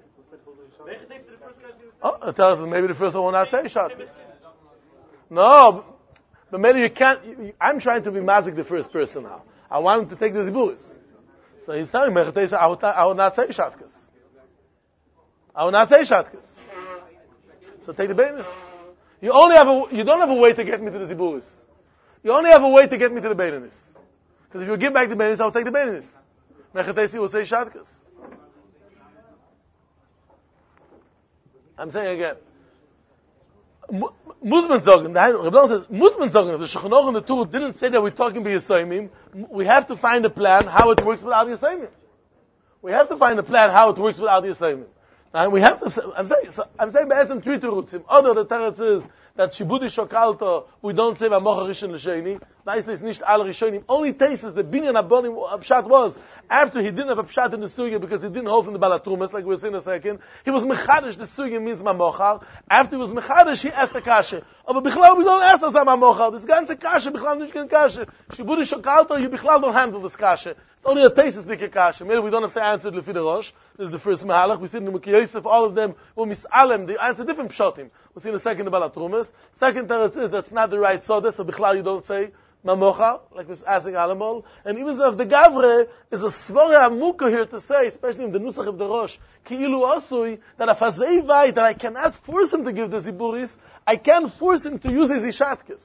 Oh, tell us maybe the first one will not say Ishatkas. No, but maybe you can't. You, you, I'm trying to be mazik the first person now. I want him to take the ziburis. So he's telling me, I would, I would not say shatkas. I would not say shatkas. So take the Beinanis. You only have a, you don't have a way to get me to the ziburis. You only have a way to get me to the Beinanis. Because if you give back the Beinanis, I will take the Beinanis. Mechatesi will say shatkas. I'm saying again. Musman Zogan, the Rebbe says, Musman Zogan, if the Shulchan Aruch and the Torah didn't say that we're talking about Yisayimim, we have to find a plan how it works without Yisayimim. We have to find a plan how it works without Yisayimim. And we have to, I'm saying, so, I'm saying Be'etzem three Terutzim. Other the Teretz is that Shibudi Shokalto, we don't say Vamocha Rishon L'Sheni. Nicely, nicht Al Rishonim. Only tastes the Binyan Abonim Pshat was, after he didn't have a Pshat in the Sugya because he didn't hold from the Balatrumas, like we'll see in a second, he was Mechadish, the Sugya means Mamochal. After he was Mechadish, he asked the Kasha. Oh, but Bichlal, we don't ask us Mamochal. This ganze Kasha, Bichlal, nicht kein Kasha. Shibudi Shokalto, you Bichlal don't handle this Kasha. It's only a taste of the Kasha. Maybe we don't have to answer it Lefi the Rosh. This is the first Mahalach. We see in the Mukhi Yosef, all of them were Misalem. They answer different Pshatim. We'll see in a second the Balatrumas. Second Teretz is that's not the right Soda, so Bichlal you don't say Mamocha, like we're asking Alamol. And even though if the Gavre is a Svore Amuka here to say, especially in the Nusach of the Rosh, Ki'ilu Osui, that if Hazei Vai, that I cannot force him to give the Ziburis, I can't force him to use his Ishatkes.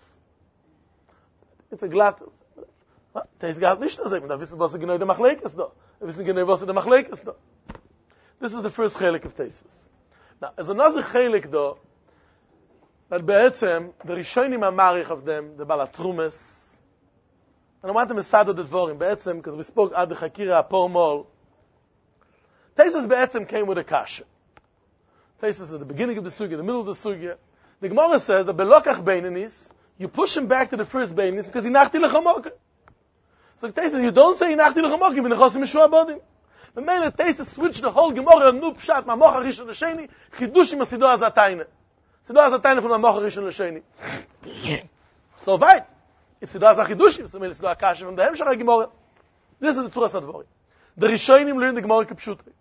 It's a glatt. Teis gehalt nicht das, da wissen, was er genau der Machlek ist da. Wir wissen genau, was er der Machlek ist da. This is the first chelik of Teisvis. Now, as another chelik da, that be'etzem, the Rishonim HaMarich of them, the Balatrumes, and I want them to say the Dvorim, be'etzem, because we spoke at the Chakira Pormol. Teisvis be'etzem came with a kasha. Teisvis at the beginning of the sugya, the middle of the sugya. The Gemara says that belokach beinanis, you push him back to the first beinanis because he nachti lechamoka. So Teisvis, you don't say he nachti lechamoka, you benechosim mishua bodim. The man that Teisvis switched the whole Gemara, nu pshat, mamocha rishon l'sheni, chidushim asido azatayne. Sido azatayne from mamocha rishon l'sheni. So weit. If Sido azachidushim, so maybe Sido akasha from the Hemshach Gemara. This is the Tzuras HaDvorim. The Rishonim learn the Gemara kipshutrei.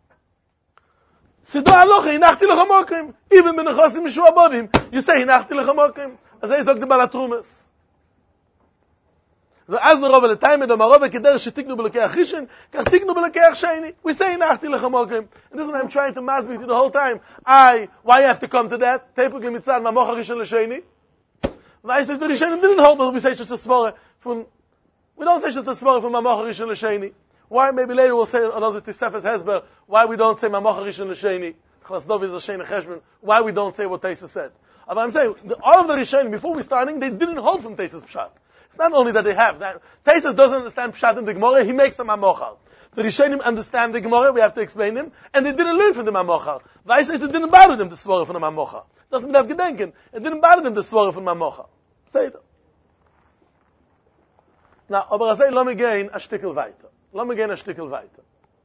Sido alocha, hinachti lechamokim. Even benechosim mishua bodim, you say hinachti lechamokim. As I zog the Balatrumas. ואז נרוב על התאימה דמרוב כדרך שתקנו בלוקח ראשון, כך תקנו בלוקח שני. We say nachti lechamokim. And this is what I'm trying to masbih the whole time. I, why you have to come to that? Tepuk mitzad mamocha rishon l'sheni. Why is this the Rishonim didn't hold that we say just a svara from, we don't say just a svara from mamocha rishon l'sheni. Why? Maybe later we'll say another Tisefes Hezber, why we don't say mamocha rishon l'sheni. Chlas Dov is a sheni cheshbon. Why we don't say what Teisa said. But I'm saying, the, all of the Rishonim, before we starting, they didn't hold from Teisa's pshat. It's not only that they have that. Teisas doesn't understand Pshat in the Gemara, he makes a Mamochal. The Rishonim understand the Gemara, we have to explain them, and they didn't learn from the Mamochal. Why says it didn't bother them to swear from the Mamochal? Doesn't have Gedenken. It didn't bother them to swear from the Mamochal. Say it. Now, aber I say, let me gain a shtickle weiter. Let me gain a shtickle weiter.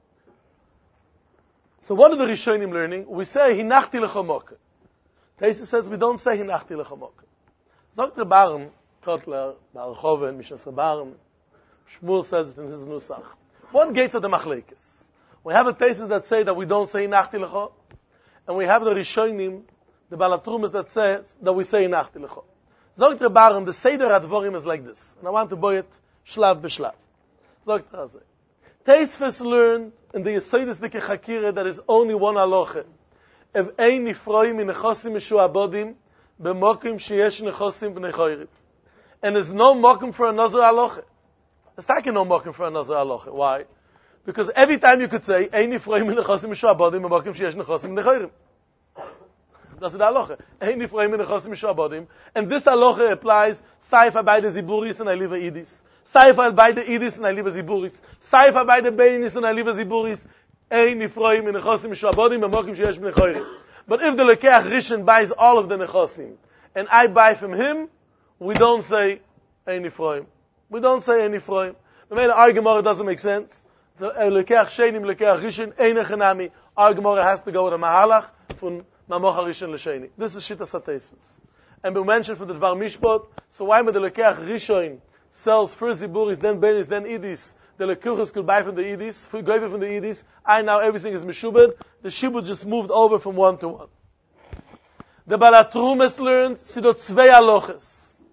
So what are the Rishonim learning? We say, hinachti lechamoke. Teisas says, we don't say hinachti lechamoke. Sagt the Baron, Kotler, Bar Choven, Mishas Rabarm. Shmuel says it in his Nusach. What gates are the machlekes? We have a thesis that say that we don't say Nachti Lecho, and we have the Rishonim, the Balatrumas that says that we say Nachti Lecho. Zogt Rebaran, the Seder Advorim is like this, and I want to boy it shlav b'shlav. Zogt Razeh. Teisfes learned in the Yesodis Dike Chakira that is only one halacha. Ev ein nifroim in nechosim mishuabodim b'mokim sheyesh nechosim b'nei choyrim. And there's no mokim for another halacha. There's taking no mokim for another halacha. Why? Because every time you could say, Ein nifroim in nechosim mishuabodim b'mokim sheyesh nechosim b'nei choyrim. That's the halacha. Ein nifroim in nechosim mishuabodim. And this halacha applies Saifa by the Ziburis and Aliva Idis. Saifa by the Idis and Aliva Ziburis. Saifa by the Beinis and Aliva Ziburis. Ein nifroim in nechosim mishuabodim b'mokim sheyesh b'nei choyrim. But if the Lekeach Rishon buys all of the nechosim, and I buy from him, we don't say Ein nifroim. We don't say Ein nifroim. The main argument doesn't make sense. The Lekeach Shenim, Lekeach Rishon, Ein echanami. Argument has to go with a mahalach from Mamoch HaRishon l'Sheni. This is Shittas HaTeisvus. And we mentioned from the Dvar Mishpot, so why when the Lekeach Rishon sells first Ziburis, then Benis, then Idis, the Lekuchas could buy from the Idis, go from the Idis, I now everything is Meshubed, the Shibud just moved over from one to one. The Balatrumes learned, Sidot Tzvei Aloches.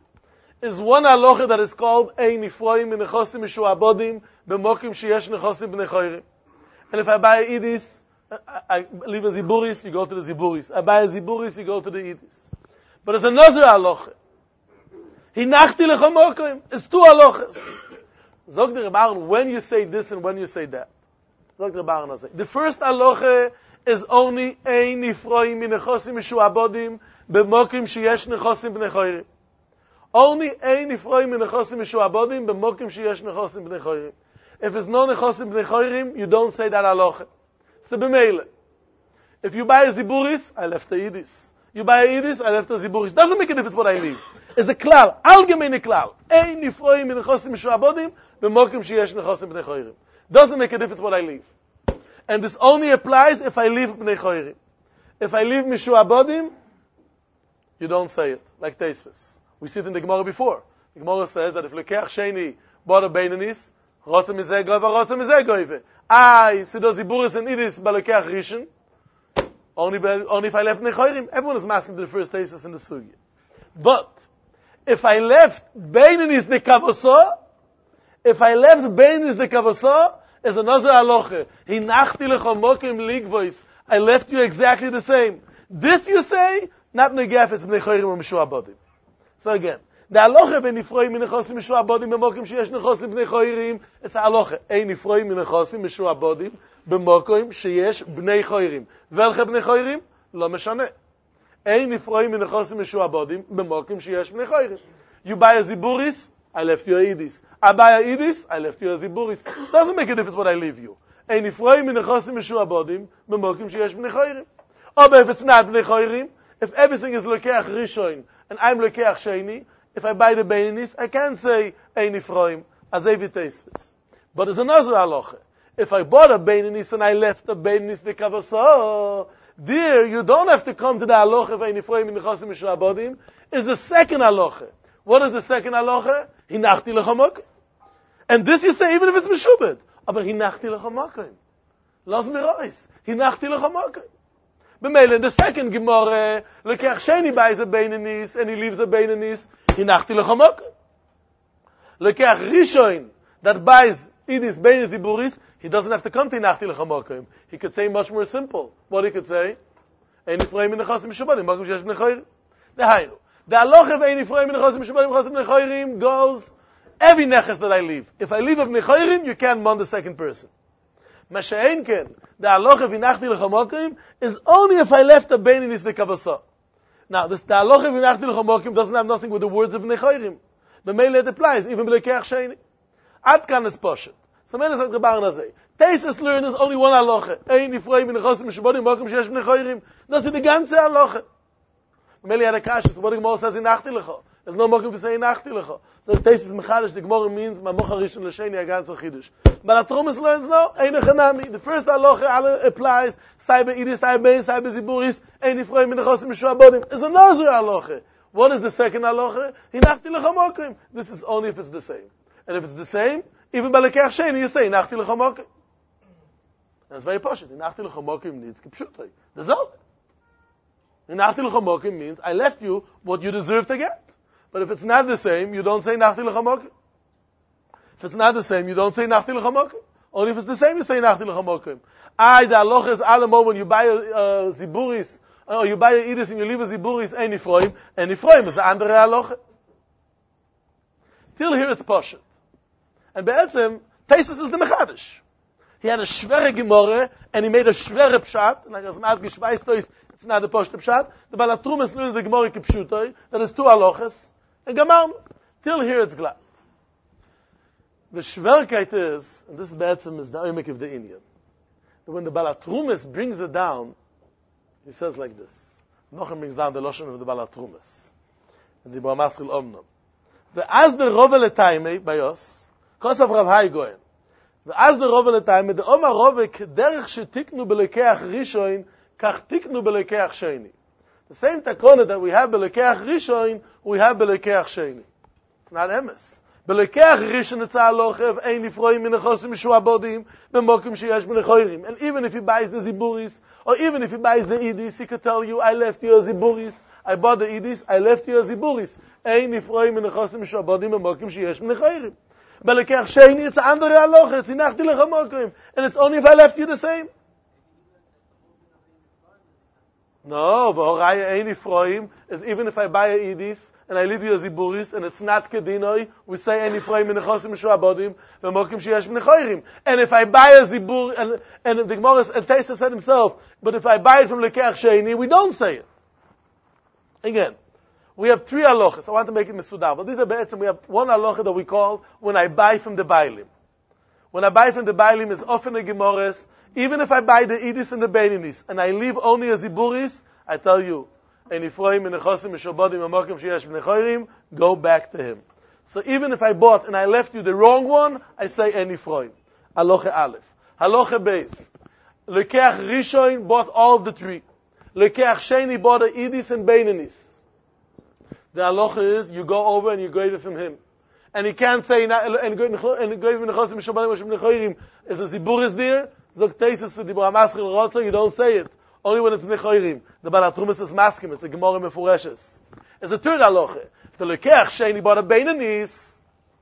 Is one halacha that is called Ein nifroim in nechosim mishuabodim b'mokim sheyesh nechosim b'nei choyrim. And if I buy a Idis, I, I leave a Ziburis, you go to the Ziburis. I buy a Ziburis, you go to the Idis. But there's another halacha. Hinachti lecha mokim. It's two halachas. Zog the Rebbeinu, when you say this and when you say that. Zog the Rebbeinu, the first halacha is only Ein nifroim in nechosim mishuabodim b'mokim sheyesh nechosim b'nei choyrim. Only ein nifroim in nechosim mishuabodim b'mokim sheyesh nechosim b'nei choyrim. If it's no nechosim b'nei choyrim, you don't say that halacha. So b'meile. If you buy a Ziburis, I left the Idis. You buy a Idis, I left the Ziburis. Doesn't make a difference what I leave. It's a klal, allgemeine klal. Ein nifroim in nechosim mishuabodim b'mokim sheyesh nechosim b'nei choyrim. Doesn't make a difference what I leave. And this only applies if I leave b'nei choyrim. If I leave mishuabodim, you don't say it, like Teisvus. We see it in the Gemara before. The Gemara says that if Lekeach Sheni bought a Beinanis, Rotza mizeh goiva, Rotza mizeh goiva. I see those Ziburis and Idis by Lekeach Rishon, only, only if I left Nechoirim. Everyone is masking to the first thesis in the Sugya. But, if I left Beinanis the Kavosa, if I left Beinanis the Kavosa, is another halacha. Hinachti lechomokim ligvois. I left you exactly the same. This you say, not negaf, it's Nechoirim or Mishuabodim. So again, the halacha ben nifroim min nechosim mishuabodim b'mokim sheyesh nechosim b'nei choyrim. It's a halacha. Ein nifroim min nechosim mishuabodim b'mokim sheyesh b'nei choyrim. Velche b'nei choyrim? Lo meshane. Ein nifroim min nechosim mishuabodim b'mokim sheyesh b'nei choyrim. You buy a Ziburis, I left you a Idis. I buy a Idis, I left you a Ziburis. Doesn't make a difference what I leave you. Ein nifroim min nechosim mishuabodim b'mokim sheyesh b'nei choyrim. Or if it's not b'nei choyrim, if everything is Lekeach Rishon, and I'm Lekeach Sheni, if I buy the Beinanis, I can't say Ein nifroim, as Evi Teisvus. But there's another halacha. If I bought a Beinanis and I left the Beinanis the Kavasa, there you don't have to come to the halacha of Ein nifroim in nechosim mishuabodim. It's the second halacha. What is the second halacha? Hinachti lechamokim. And this you say even if it's meshubed. Aber hinachti lechamokim. Los mirois. Hinachti lechamokim. B'meile, in the second Gemara, Lekeach Sheni buys a Beinanis, and he leaves a Beinanis, Hinachti lechamokim. Lekeach Rishon, that buys Idis, Beinis, Ziburis, he doesn't have to come to Hinachti lechamokim. He could say much more simple. What he could say? Ein nifroim min nechosim mishuabodim, b'mokim sheyesh b'nei choyrim. Dehainu. The halacha of Ein nifroim min nechosim mishuabodim, b'mokim b'nei choyrim goes, every neches that I leave. If I leave of b'nei choyrim, you can't mon the second person. Masha'en ken, the halacha of Hinachti lechamokim is only if I left the Beinanis the Kavasa. Now, this, the halacha of Hinachti lechamokim doesn't have nothing with the words of Bnei Choyrim. The mele it applies, even B'lekeach Sheni. Ad kan is poshet. So many say the Bar Nazay. Tesis learn is only one halacha. Ein nifroim min nechosim mishuabodim b'mokim sheyesh b'nei choyrim. Das is the ganze halacha. Mele had a kasha, so what the Gemara says Hinachti lecha. There's no mokim to say Hinachti lecha. So the Tesis mechadish, the Gemara means Mamoch HaRishon l'Sheni a ganze chidush. But the Tromis learns no, Ein echanami. The first halacha applies, Saiba Idis, Saiba Bein, Saiba Ziburis, Ein nifroim min nechosim mishuabodim. It's another halacha. What is the second halacha? Hinachti lechamokim. This is only if it's the same. And if it's the same, Even by lekech sheni, you say, nachti lecha mokim. And it's very poshut. Nachti lecha mokim needs kipshutai. That's all. Nachti lecha mokim means, I left you what you deserve to get. But if it's not the same, you don't say nachti lecha mokim. If it's not the same, you don't say nachti lecha mokim. Only if it's the same, you say nachti lecha mokim. I, the halacha is alamo when you buy a uh, ziburis, or you buy a idis and you leave a ziburis, ein nifroim, and nifroim is the andere halacha. Till here it's poshut. And be'etzem, Teisus is the mechadish. He had a schwere gemore, and he made a schwere pshat, and as mat geschweist tois, it's not a poshut pshat. The balatrum is nur the gemore kipshutoi, that is two halachas, and gamam. Till here it's glad. The schwerkeit is, and this be'etzem is the oimik of the Indian. When the Balatrumis brings it down, he says like this. Nochem brings down the Loshen of the Balatrumis. And the Bamaskil Omnom. Ve'az the Rove Letaimei, by us, Kosav Rav Hai Goyen. Ve'az the Rove Letaimei, the Oma Rove, kederich shetiknu belekeach Rishoin, kach tiknu belekeach Sheni. The same takona that we have belekeach Rishoin, we have belekeach Sheni. It's not emes. Belekeach Rishon it's halacha, ein nifroim min nechosim mishuabodim, b'mokim sheyesh min nechoirim. And even if he buys the ziburis, or even if he buys the idis, he could tell you, I left you a ziburis, I bought the idis, I left you a ziburis. Ein nifroim min nechosim mishuabodim, b'mokim sheyesh min nechoirim. Belekeach Sheni it's andere halacha, it's hinachti lecha mokim. And it's only if I left you the same. No, v'horaya ein nifroim is even if I buy a idis, and I leave you a ziburis, and it's not kedinoi, we say any frame in the chosim mishuabodim, v'mokim sheyesh m'nechoirim. And if I buy a zibur, and, and the Gemara, and Teisa said himself, but if I buy it from lekech sheni, we don't say it. Again, we have three halachas. I want to make it mesudar, but these are be'etzim. We have one halacha that we call when I buy from the bailim. When I buy from the bailim is often a Gemara, even if I buy the idis and the beininis, and I leave only a ziburis, I tell you, and Ephraim and Nechosim Mishobodim and Mokim Sheyesh B'Nechoirim, go back to him. So even if I bought and I left you the wrong one, I say En Ephraim. Halacha Aleph. Halacha Beis. Lekeach Rishon bought all of the three. Lekeach Sheni bought the Idis and Beinanis. The halacha is, you go over and you grave it from him. And he can't say, and grave Nechosim Mishobodim and B'Nechoirim, is a Zibur is there? Zok Teisus Dibur HaMaschil Rotzo, you don't say it. Only when it's B'Nechoirim. The Balatrumis is maskim. It's a Gemara Mefureshes. It's a third halacha. If the Lekeach Sheni bought a Beinanis,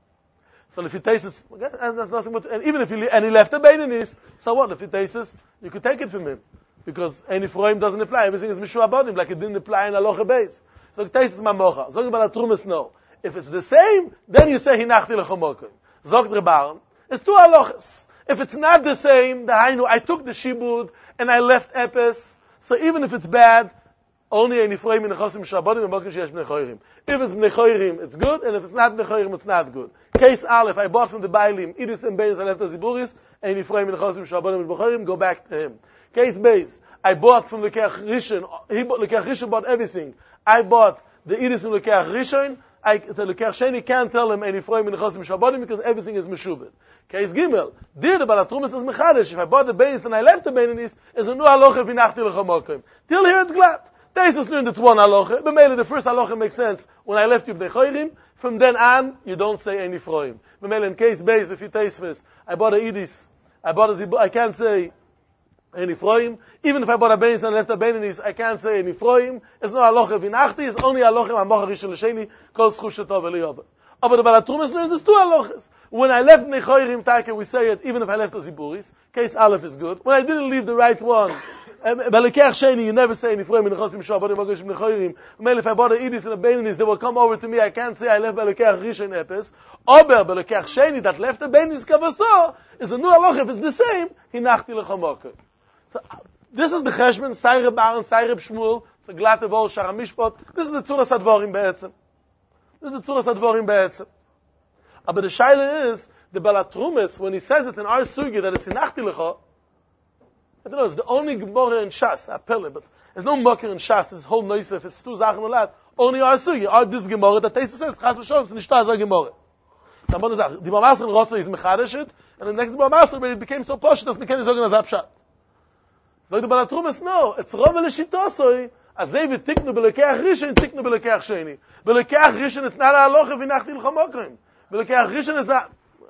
so if he tastes, and that's nothing but, and even if he, and he left a Beinanis, so what? If he tastes, you could take it from him. Because any Ephraim doesn't apply. Everything is Mishua Bodim, like it didn't apply in halacha base. So it tastes Mamocha. So the Balatrumis no. If it's the same, then you say Hinachti Lechomokim. Zog Rebaran. It's two halachas. If it's not the same, the Hainu, I took the Shibud, and I left Epes, so even if it's bad, only in Ephraim in Nechosim Shabodim and Mokim Sheyesh B'Nechoirim. If it's B'Nechoirim, it's good, and if it's not B'Nechoirim, it's not good. Case Aleph, I bought from the Bailim, Idis and Beis, I left the Ziburis, and Ephraim in Nechosim Shabodim and B'Nechoirim, go back to him. Case Beis, I bought from Lekeach Rishon, he bought, Lekeach Rishon bought everything. I bought the Idis from Lekeach Rishon, I, the Lekeach Sheni can't tell him, and Ephraim in Nechosim Shabodim, because everything is Meshubed. Case Gimel, dir the Balatrumis is Mechadish. If I bought the Beinis and I left the Beinis, is a new halacha v'nachti lechamokim. Till here it's glad. Teisus learned it's one halacha. But maybe the first halacha makes sense. When I left you b'nechoirim, from then on, you don't say any froim. But maybe in case Beis, if you taste this, I bought a Idis, I bought a Zibu, I can't say any froim. Even if I bought a Beinis and I left the Beinis, I can't say any froim. It's no halacha v'nachti, it's only halacha ma'mocha rishon l'sheni, kol schusha tov eliyoba. But the Balatrumis learns it's two halachas. When I left Nechoirim Taka, we say it, even if I left the Ziburis. Case Aleph is good. When I didn't leave the right one, Belekeach Sheni, you never say, Nifroim in Nechosim Shabodim Mogoshim Nechoirim. If I bought the Idis and the Beinanis, they will come over to me. I can't say I left Belekeach Rishon Epes. Ober Belekeach Sheni, that left the Beinanis Kavaso, is a new halacha. If it's the same, Hinachti Lechamokim. So, this is the Cheshman, Saireb Baron, Saireb Shmuel, it's a glatte Vol, Shara Mishpot. This is the Tzuras Advorim Be'etzem. This is the Tzuras Advorim Be'etzem. But the shaila is, the Balatrumis, when he says it in our sugi that it's Hinachti Lecha, I don't know, it's the only Gemara in Shas, Apele, but there's no Mokir in Shas, this whole Neusef, it's two Zachen Alat, only our sugi, our this Gemara, that Teisa says, Chas V'Sholem, it's Nishta Zah Gemara. So I'm going to say, the Bamaser in Rotza is Mechadish it, and the next Bamaser, when it became so posh, that's Mekani Zogan as Apshat. So the Balatrumis, no, it's Rov Elishitosoi, as they would tiknu Belekeach Rishon, tiknu Belekeach Sheni. Belekeach Rishon, it's not a halacha v'nachti l'chamokim. Belekeach Rishon is a,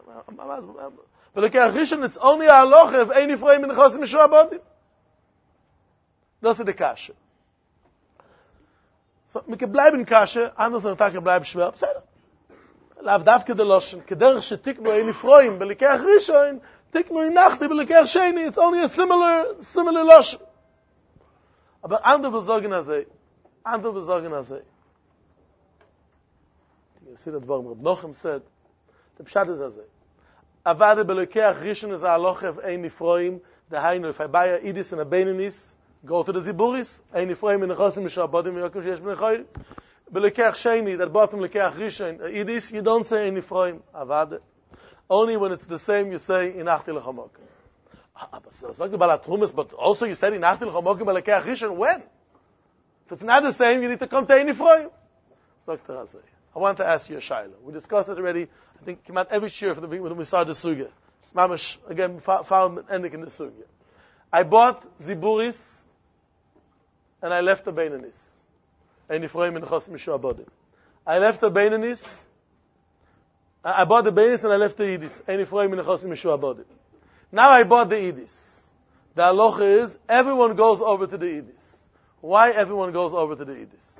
But the Rishon, it's only a halacha if ein nifroim min nechosim mishuabodim. Das ist die Kasche. So, wir können bleiben Kasche, anders an der Tag bleiben schwer. Besser. Lauf davke de loschen, kederch shetiknu ein nifroim, belikach Rishon, tiknu in nachti, belikach sheni, it's only a similar, similar loschen. Aber andere besorgen azay, andere besorgen azay. You see that Dvarim Reb Nochem said, the pshat is azay. Avade belikach Rishon is a halacha of ein nifroim, dahainu, if I buy a idis and a beinanis, go to the ziburis, ein nifroim in nechosim mishabodim, yokim sheyesh b'nei choyr. Belekach sheni, that bottom lekach rishon, idis, you don't say ein nifroim, avade. Only when it's the same, you say inachti lechamokim. So it's like the Balat Trumas, but also you said inachti lechamokim belekach rishon. When? If it's not the same, you need to come to ein nifroim. I want to ask you a shayla. We discussed this already. I think came out every year for the when we started the sugya. Mamish again found ending in the sugya. I bought ziburis and I left the beinanis. Ein nifroim min nechosim mishuabodim. I left the beinanis. I bought the beinanis and I left the idis. Ein nifroim min nechosim mishuabodim. Now I bought the idis. The halacha is everyone goes over to the idis. Why everyone goes over to the idis?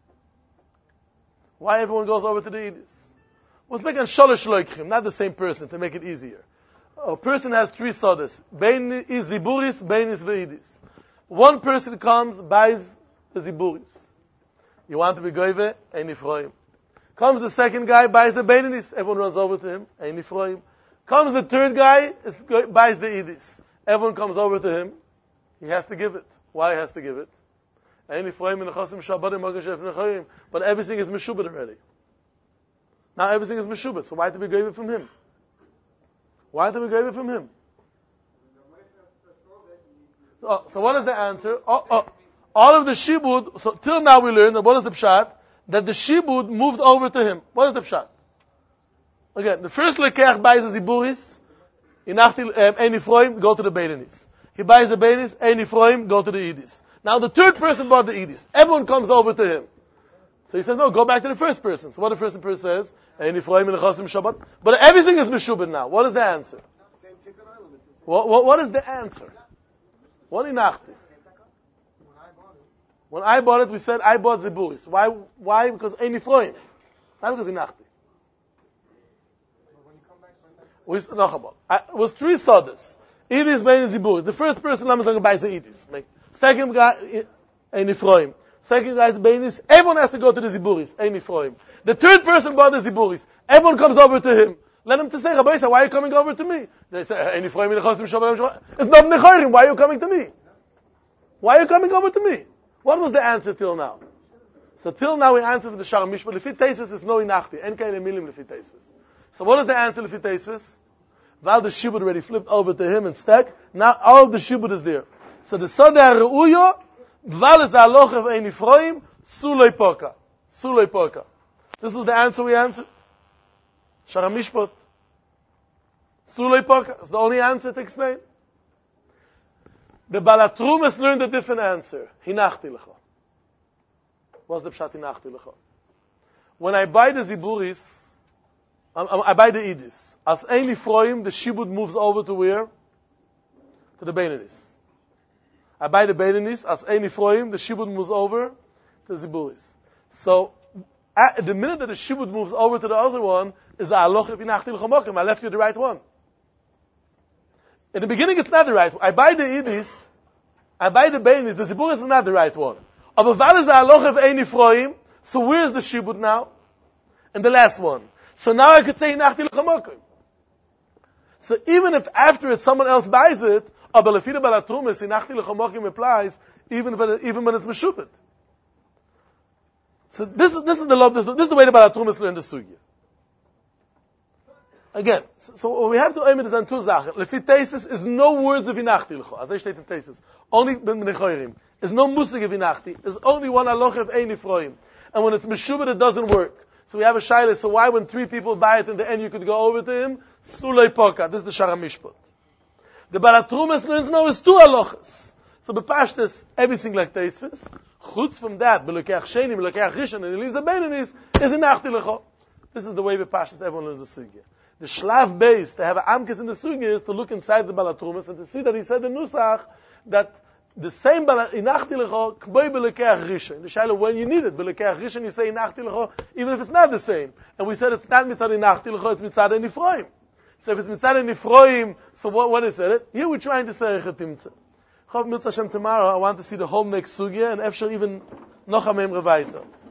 Why everyone goes over to the idis? Let's make an shalosh loikhim, not the same person, to make it easier. A person has three sodas. Bein is ziburis, bein is veidis. One person comes, buys the ziburis. You want to be goyve? Ein nifroim. Comes the second guy, buys the beinanis. Everyone runs over to him. Ein nifroim. Comes the third guy, is, buys the idis. Everyone comes over to him. He has to give it. Why he has to give it? Ein nifroim in nechosim shabadim magashef nechoim. But everything is meshubed already. Now everything is meshubed. So why to be goyve from him? Why to be goyve from him? Oh, so what is the answer? Oh, oh. All of the shibud, so till now we learned that what is the pshat? That the shibud moved over to him. What is the pshat? Again, the first lekech buys the ziburis, inachti ein nifroim, go to the beinanis. He buys the beinanis, ein nifroim, go to the idis. Now the third person bought the idis. Everyone comes over to him. So he says, no, go back to the first person. So what the first person says? Ein nifroim in nechosim shabbat. But everything is meshubed now. What is the answer? What, what, what is the answer? What inachti? When I bought it, we said I bought ziburis. Why? Why? Because ein nifroim, not because inachti. We no, it was three sodas. Idis, bein, ziburis. The first person Lamazang buys the idis. Second guy ein nifroim. Second guy is beinis. Everyone has to go to the ziburis. Ein nifroim. The third person bought the ziburis. Everyone comes over to him. Let him to say, Rabbi Yisrael, why are you coming over to me? They say, ein nifroim in nechosim shabbat. It's not nechorim. Why are you coming to me? Why are you coming over to me? What was the answer till now? So till now we answered with the Shara Mishpat. Lefi Teisus is no inachti. En kain emilim lefi Teisus. So what is the answer lefi Teisus? While the shibud already flipped over to him and stack, now all of the shibud is there. So the Soda Reuyo, Val is the halacha of ein nifroim, Sulei Poka. Sulei Poka. This was the answer we answered. Shara Mishpat. Sulei Poka. It's the only answer to explain. The Balat Trumas learned a different answer. Hinachti lecha. What's the pshat hinachti lecha? When I buy the ziburis, I, I buy the idis. As ein nifroim, the shibud moves over to where? To the beinanis. I buy the beinanis. As ein nifroim, the shibud moves over to the ziburis. So, at the minute that the shibud moves over to the other one, is the aloch of hinachti lecha. I left you the right one. In the beginning, it's not the right one. I buy the idis, I buy the beinis, the ziburis is not the right one. Aber weil is the halacha of ein nifroim, so where is the shibud now? And the last one. So now I could say hinachti lechamokim. So even if after it someone else buys it, aber lefida balat trumas hinachti lechamokim applies, even when even when it's meshubed. So this is this is the love. This, this is the way the balat trumas learn the sugya. Again, so, so we have to aim it on two zachen. Lefi Teisus is no words of hinachti lecha. As I state in Teisus, only ben nechorim. There's no musig of hinachti. There's only one halacha of ein nifroim. And when it's meshubed, it doesn't work. So we have a shayla. So why, when three people buy it in the end, you could go over to him? Sulei poka. This is the Shara Mishpat. The Balat Trumas learns now is two halachas. So bepashtes everything like Teisus. Chutz from that, belokech sheni, belokech rishon, and he leaves the beinanis, is hinachti lecha. This is the way bepashtes everyone learns the sugya. The shlav base, to have an amkes in the sugi, is to look inside the Balatrumas and to see that he said in Nusach that the same inachti lecho k'boi b'lekeach rishon. The shaila, when you need it, b'lekeach rishon, you say inachti lecho, even if it's not the same. And we said it's not mitzad inachti lecho, it's mitzad nifroim. So if it's mitzad nifroim, so what, what is it? Here we're trying to say rechatimtza. Chav mitzvah Hashem tomorrow, I want to see the whole next sugya, and efshar even noch amem revaita.